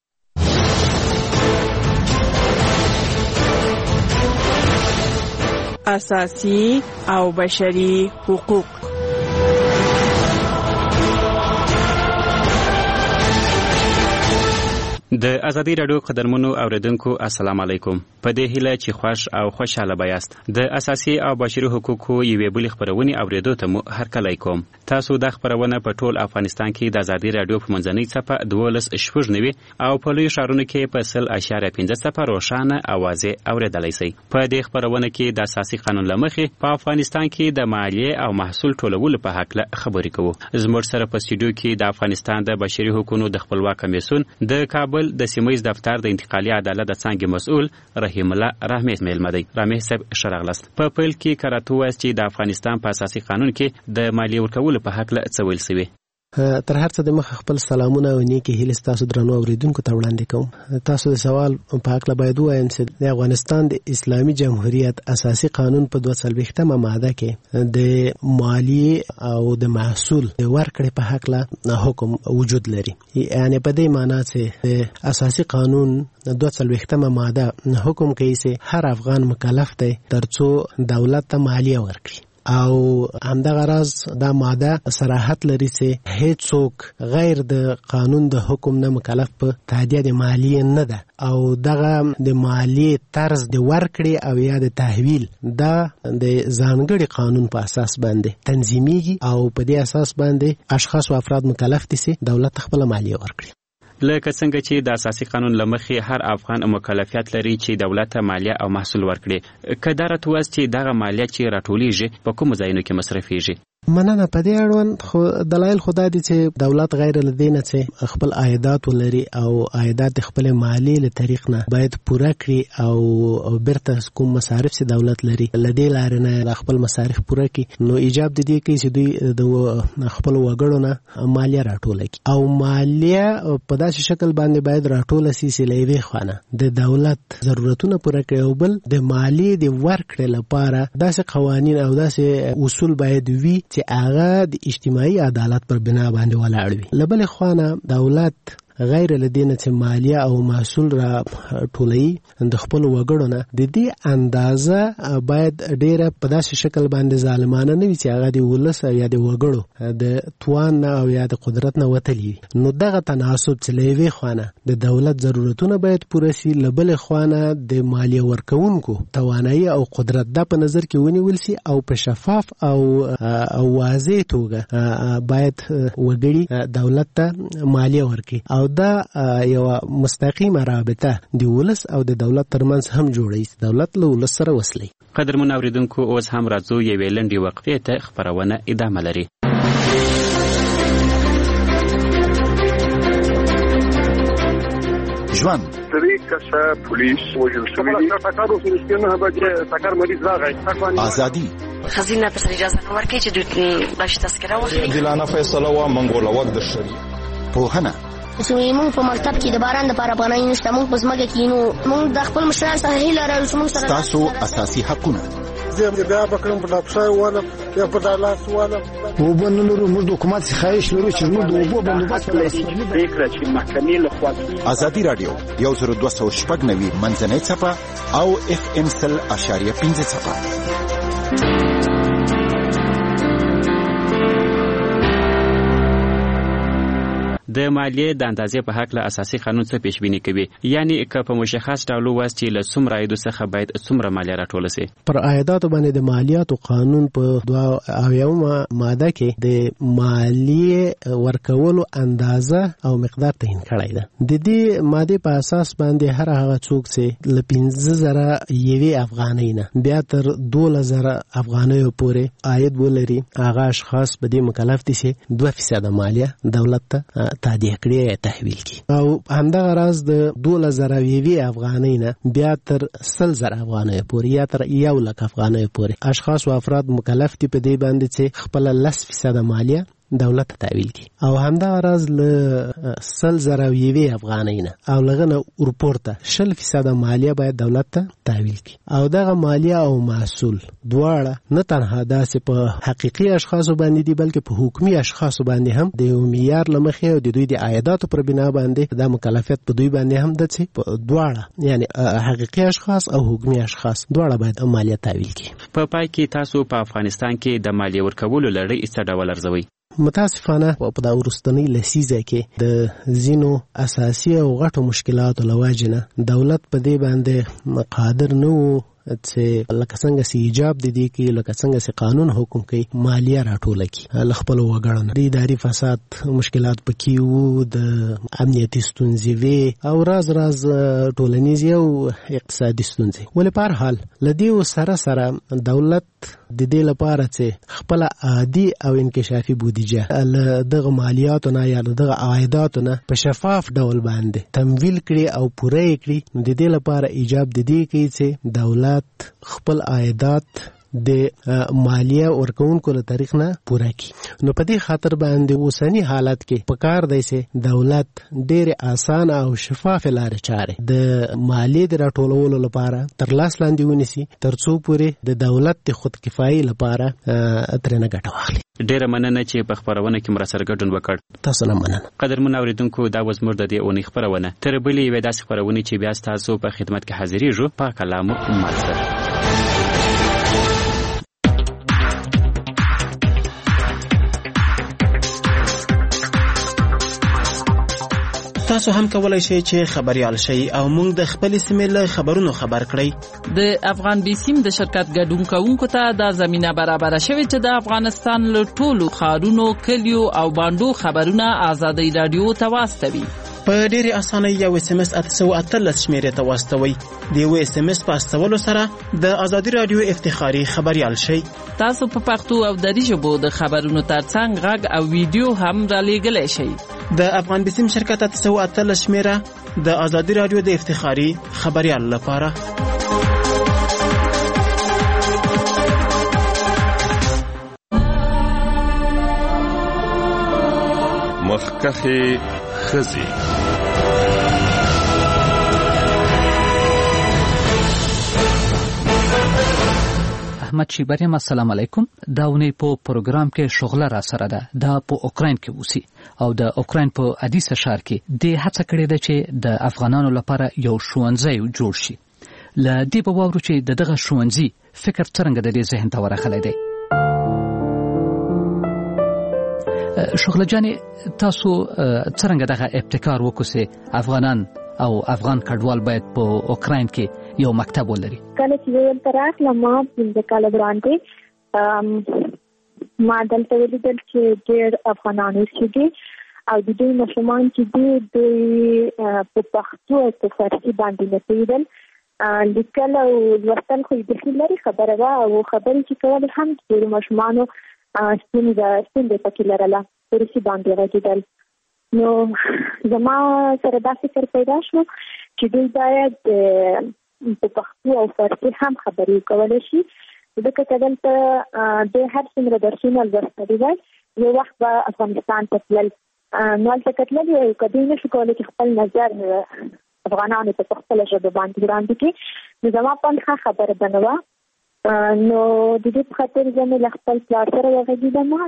اساسي او بشري حقوق. د ازادي رادیو قدرمنو اوریدونکو السلام علیکم. په دې هیله چې خوش او خوشاله بیاست. د اساسي او بشري حقوقو یوې بلې خبرونه اوریدو ته مو هرکلی کوم. تاسو د خبرونه په ټول افغانستان کې د ازادي رادیو په منځنۍ صفحه دولس شپږ نوي او په لوی ښارونو کې په سل اشاریه پنځه صفحه روښانه اوازې اوریدلای شئ. په دې خبرونه کې د اساسي قانون لمخې په افغانستان کې د مالیې او محصول ټولولو په حق له خبرې کوو. زموږ سره په سټوډیو کې د افغانستان د بشري حقوقو د خپلواک کمیسیون د کابل د سیمایي دفتر د انتقالي عدالت د څنګه مسؤل رحیم الله رحمت میلمه دی. رحمت صاحب شرغلست په پیل کې کراته واست چې د افغانستان په اساسي قانون کې د مالیې ورکولو په حق له څه ویل شوی. تر هر څه د مخ خپل سلامونه او نیکی هیله تاسو درنو اوریدونکو ته وړاندې کوم. تاسو د سوال په حق له باید وایم چې د افغانستان د اسلامي جمهوریت اساسي قانون په دوه څلوېښتمه ماده کې د مالیې او د محصول د ورکړې په حق له حکم وجود لري. یعنی په دې معنی چې اساسي قانون دوه څلوېښتمه ماده حکم کوي چې هر افغان مکلف دی ترڅو دولت ته مالیه ورکړي او همدغه راز دا ماده صراحت لري چې هیڅ څوک غیر د قانون د حکم نه مکلف په تادیه د مالیې نه ده او دغه د مالیې طرز د ورکړې او یا د تحویل دا د ځانګړي قانون په اساس باندې تنظیمیږي او په دې اساس باندې اشخاص او افراد مکلف دي چې دولت خپل مالیه ورکړي. لکه څنګه چې د اساسي قانون لمخې هر افغان مکلفیت لري چې دولت ته مالیه او محصول ورکړي. که دا راته وایي چې دغه مالیه چې راټولیږي په کومو ځایونو کې مصرفیږي؟ مننه. په دې اړوند خو دلایل خدا دي چې دولت غیر لدینه چې خپل عایدات ولري او عایدات خپل مالی له طریق نه باید پوره کړي او بیرته کوم مصارف چې دولت لري لدې لارې نه خپل مصارف پوره کړي. نو ایجاب د دې کې چې دوی د خپل وګړو نه مالیه راټوله کړي او مالیه په داسې شکل باندې باید راټوله سي چې له یوې خوا د دولت ضرورتونه پوره کړي او بل د مالی د ورکړې لپاره داسې قوانین او داسې اصول باید وي چې هغه د اجتماعي عدالت پر بنا باندې ولاړ وي. له بلې خوا نه دولت غیر لدینه چې مالیه او محصول را ټولوي د خپل وګړو نه د دې اندازه باید ډیره په داسې شکل باندې ظالمانه نه وي چې هغه د ولس یا د وګړو د توان نه او یا د قدرت نه وتلی وي. نو دغه تناسب چې له یوې خوا نه د دولت ضرورتونه باید پوره سي له بلې خوا نه د مالیه ورکوونکو توانایي او قدرت دا په نظر کې ونیول سي او په شفاف او واضح توګه باید وګړي دولت ته مالیه ورکړي او دا یو مستقیمه رابطه د ولس او د دولت ترمنځ هم جوړي. دولت له ولس سره وصلي. قدرمن اوریدونکو اوس هم راځو یوې لنډې وقفې ته خبرونه ادامه لري. ژوند درې کسه پولیس وژل شوي دي. ټکر وشو چې نه به ټکر مریض راغی. ازادي خزینه په اجازه نه ورکړي چې دوی باش تذکره واخلي. دلانه فیصله وا منګول وخت د شری پوهنه سوی مونږ په مکتب کې د باران د لپاره پناه نشته. مونږ په ځمکه کې نو مونږ د خپل مشرانو څخه هیله لرو چې مونږ سره تاسو اساسي حقونه زه بیا بکرم په لاپشای والا یا په دالاس والا وبنلو موږ د حکومت څخه خواهش لرو چې موږ د اوبو بندوبست ولرو. فکر چې محکمې له خوا ازادي رادیو یو زر دوه سوه شپږ نوي منځنۍ صفحه او اف ام سل اشاریه پنځه صفحه. د مالیې د اندازې په حق له اساسي قانون څخه پیشبینی کوي. یعنی که په مشخص ډول واسي له څومره عاید څخه باید څومره مالیه راټول شي. پر عایداتو باندې د مالیاتو قانون په دوه اویاومه ماده کې د مالیې ورکولو اندازه او مقدار تعیین کړی ده. د دې ماده په اساس باندې هر هغه څوک چې له پنځه زره یوې افغانۍ نه بیا تر دولس زره افغانیو پورې عاید ولري هغه اشخاص به دې مکلف دي چې دوه فیصد مالیه دولت ته تادیه کړي یا تحویل کړي او همدغه راز د دولس زره یوې افغانۍ نه بیا تر سل زره افغانۍ پورې یا تر یو لک افغانۍ پورې اشخاص او افراد مکلف دي په دې باندې چې خپل لس فیصد مالیه دولت ته تحویل کی او همدا راز له سل زره یوې افغانۍ نه او لغه نه ورپورته شل فیصد مالیه باید دولت ته تحویل کی او دغه مالیه او محصول دواړه نه تنها داسې په حقيقي اشخاصو باندې دي بلکې په حکومي اشخاصو باندې هم د یو معیار لمخې او د دوی د عایداتو پر بنا باندې د مکلفیت په دوی باندې هم د څه دواړه یعنی حقيقي اشخاص او حکومي اشخاص دواړه باید مالیه تحویل کی. په پای کې تاسو په افغانستان کې د مالیه ورکولو لړۍ څه ډول ارزوي؟ متاسفانه په دا ورستنی لسیزه کې د زینو اساسي او غټو مشکلاتو لواجنه دولت په دې باندې قادر نه وو چې لکه څنګه سي ایجاب د دې کې لکه څنګه سي قانون حکم کوي مالیه راټوله کی خپل وګړو د اداري فساد مشکلات پکې وو د امنیتي ستونزې وي او راز راز ټولنیزي او اقتصادي ستونزې ولې په هر حال لدی سره سره دولت د دې لپاره چې خپل عادي او انکشافي بودیجه له دغه مالیاتو نه یا دغه عایداتو نه په شفاف ډول باندې تمویل کړي او پوره کړي د دې لپاره ایجاب د دې کوي چې دولت خپل عایدات د مالیه ورکونکو له طریق نه پوره کی. نو په دې خاطر باندې اوسنی حالت کې پکار دی چې دولت ډېر آسان او شفاف لارې چارې د مالیې د راټولولو لپاره تر لاس لاندې ونیسي ترڅو پورې د دولت د خود کفایي لپاره ترنه ګټه واخلي. ډیره مننه چې په خبرونه کې مرسته ګډون وکړ. تاسو نه مننه. قدرمن اوریدونکو دا وز مرده دی اونې خبرونه تر بلې وې داسې خبرونه چې بیا تاسو په خدمت کې حاضرېږو. په کلام مالسر تاسو هم کولای شئ چې خبريال شئ او موږ د خپل سیمې له خبرونو خبر کړئ. د افغان بیسیم د شرکت ګډون کوونکو ته د زمينه برابر شوی چې د افغانستان له ټولو خارونو کلیو او باندو خبرونه آزادۍ رادیو ته واستوي. په ډېری اسانه یو اس ام اس اته اتلس شمیرې ته واستوي. د یو اس ام اس په استولو سره د آزادۍ رادیو افتخاري خبريال شئ. تاسو په پښتو او دری ژبه د خبرونو ترڅنګ غږ او ویډیو هم را لېږلی شئ. د افغان بیسیم شرکت اته اتلس شمیره د آزادۍ رادیو د افتخاري خبريال لپاره. مخکخي خزي احمد شیبریم السلام علیکم. دا ونی په پروګرام کې شغله را سره ده دا په اوکراین کې وسی او د اوکراین په ادیسه ښار کې د هڅه کړې ده چې د افغانانو لپاره یو ښوونځی جوړ شي. ل دې په واورو چې دغه ښوونځی فکر څنګه د دې ذهن ته ورغلی دی. شغله جانې تاسو څنګه دغه ابتکار وکړئ افغانان او افغان کډوال باید په اوکراین کې یو مکتب ولري؟ کله چې یو تراک لمه د کال وړاندې ما دلته ولیدل چې ډېر افغانان اوسېږي او د دوی ماشومان چې دي دوی په پښتو او په فارسي باندې نه پوهېدل لیکل او لوستل خو یې بیخي لرې خبره ده او خبرې چې کولې هم د ډېرو ماشومانو ستونزې پکې لرله په روسي باندې غږېدل. نو زما سره دا فکر پیدا شو چې دوی باید په پښتو او فارسي هم خبرې کولی شي ځکه چې دلته د هر څومره درسونه لوستلي وای یو وخت به افغانستان ته تلل نو هلته که تللي وای که دوی نشو کولی چې خپل نظر افغانانو ته په خپله ژبه باندې وړاندې کړي نو زما په ښه خبره به نه وه. نو د دې په خاطر زه مې له خپل پلار سره وغږېدم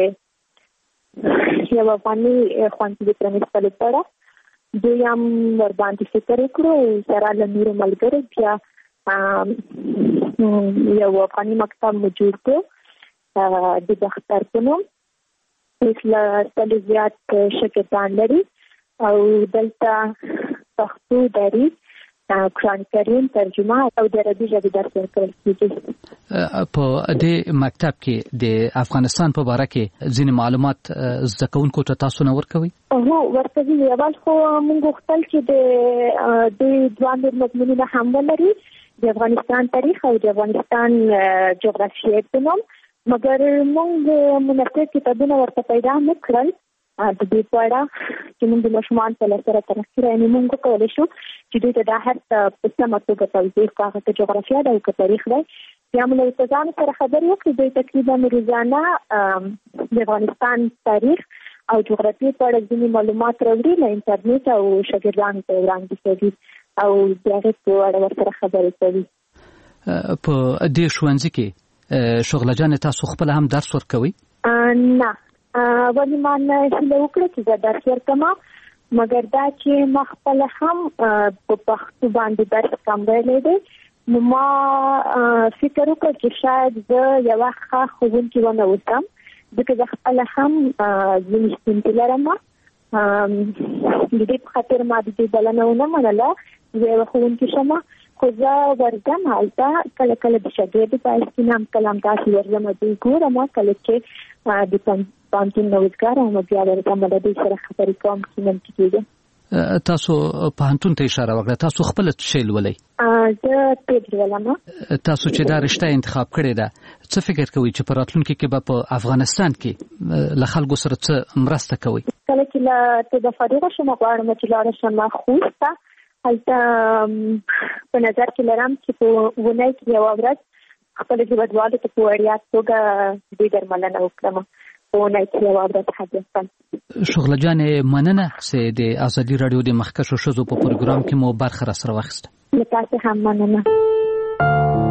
د یو افغاني ښوونځي د پرانیستلو په اړه دوی هم ورباندې فکر وکړو سره له نورو ملګرو بیا یو افغاني مکتب مو جوړ کړو د باختر په نوم اوس له سلو زیات شاګردان لري او دلته پښتو دري قرآن کریم ترجمه او د عربي ژبې درس ورکول کېږي. په دې مکتب کې د افغانستان په باره کې ځینې معلومات زده کوونکو ته تاسو نه ورکوئ؟ هو ورکوي. اول خو موږ غوښتل چې د دوی دوه نور مضمونونه هم ولري د افغانستان تاریخ او د افغانستان جغرافیه په نوم مګر موږ مناسب کتابونه ورته پیدا نه کړل د دې په اړه چې موږ د ماشومان په لاس سره ترقي رانه موږ کولی شو چې دوی ته دا هر څه په سمه توګه توضیح کړو که جغرافیه ده او که تاریخ دی بیا موږ له استادانو سره خبرې وکړې. دوی تقریبا روزانه د افغانستان تاریخ او جغرافیې په اړه ځینې معلومات راوړي له انټرنیټ او شاګردانو ته وړاندې کوي او د هغې په اړه ورسره خبرې کوي. په دې ښوونځي کې شغله جانې تاسو خپله هم درس ورکوئ؟ نه، ولې ما نه هیله وکړه چې زه درس ورکوم، مګر دا چې ما خپله هم په پښتو باندې درس کم ویلی دی، نو ما فکر وکړ چې شاید زه یوه ښه ښوونکې ونه اوسم، ځکه زه خپله هم ځینې ستونزې لرم. د دې په خاطر ما د دې بلنه ونه منله زه یوه ښوونکې شم، خو زه ورځم هلته کله کله د شاګردو په حیث کې هم کله همداسې ورځم، دوی ګورم کله چې د پوهنتون نوښتګار یم بیا ورځم له دوی سره خبرې کوم چې نمتو کېږم. تاسو پوهنتون ته اشاره وکړه، تاسو خپله څه شی لولئ؟ زه طب لولم. تاسو چې دا رشته انتخاب کړې ده، څه فکر کوئ چې په راتلونکي کې به په افغانستان کې له خلکو سره څه مرسته کوئ؟ کله چې له طبه فارغه شم غواړم چې لاړه شم خوست ته، هلته په نظر کې لرم چې په اونۍ کې یوه ورځ خپلو هېوادوالو ته په وړیا توګه دوی درملنه وکړم. شغله جانې مننه چې د ازادي راډیو د مخکښو ښځو په پروګرام کې مو برخه راسره واخیسته. له تاسو هم مننه.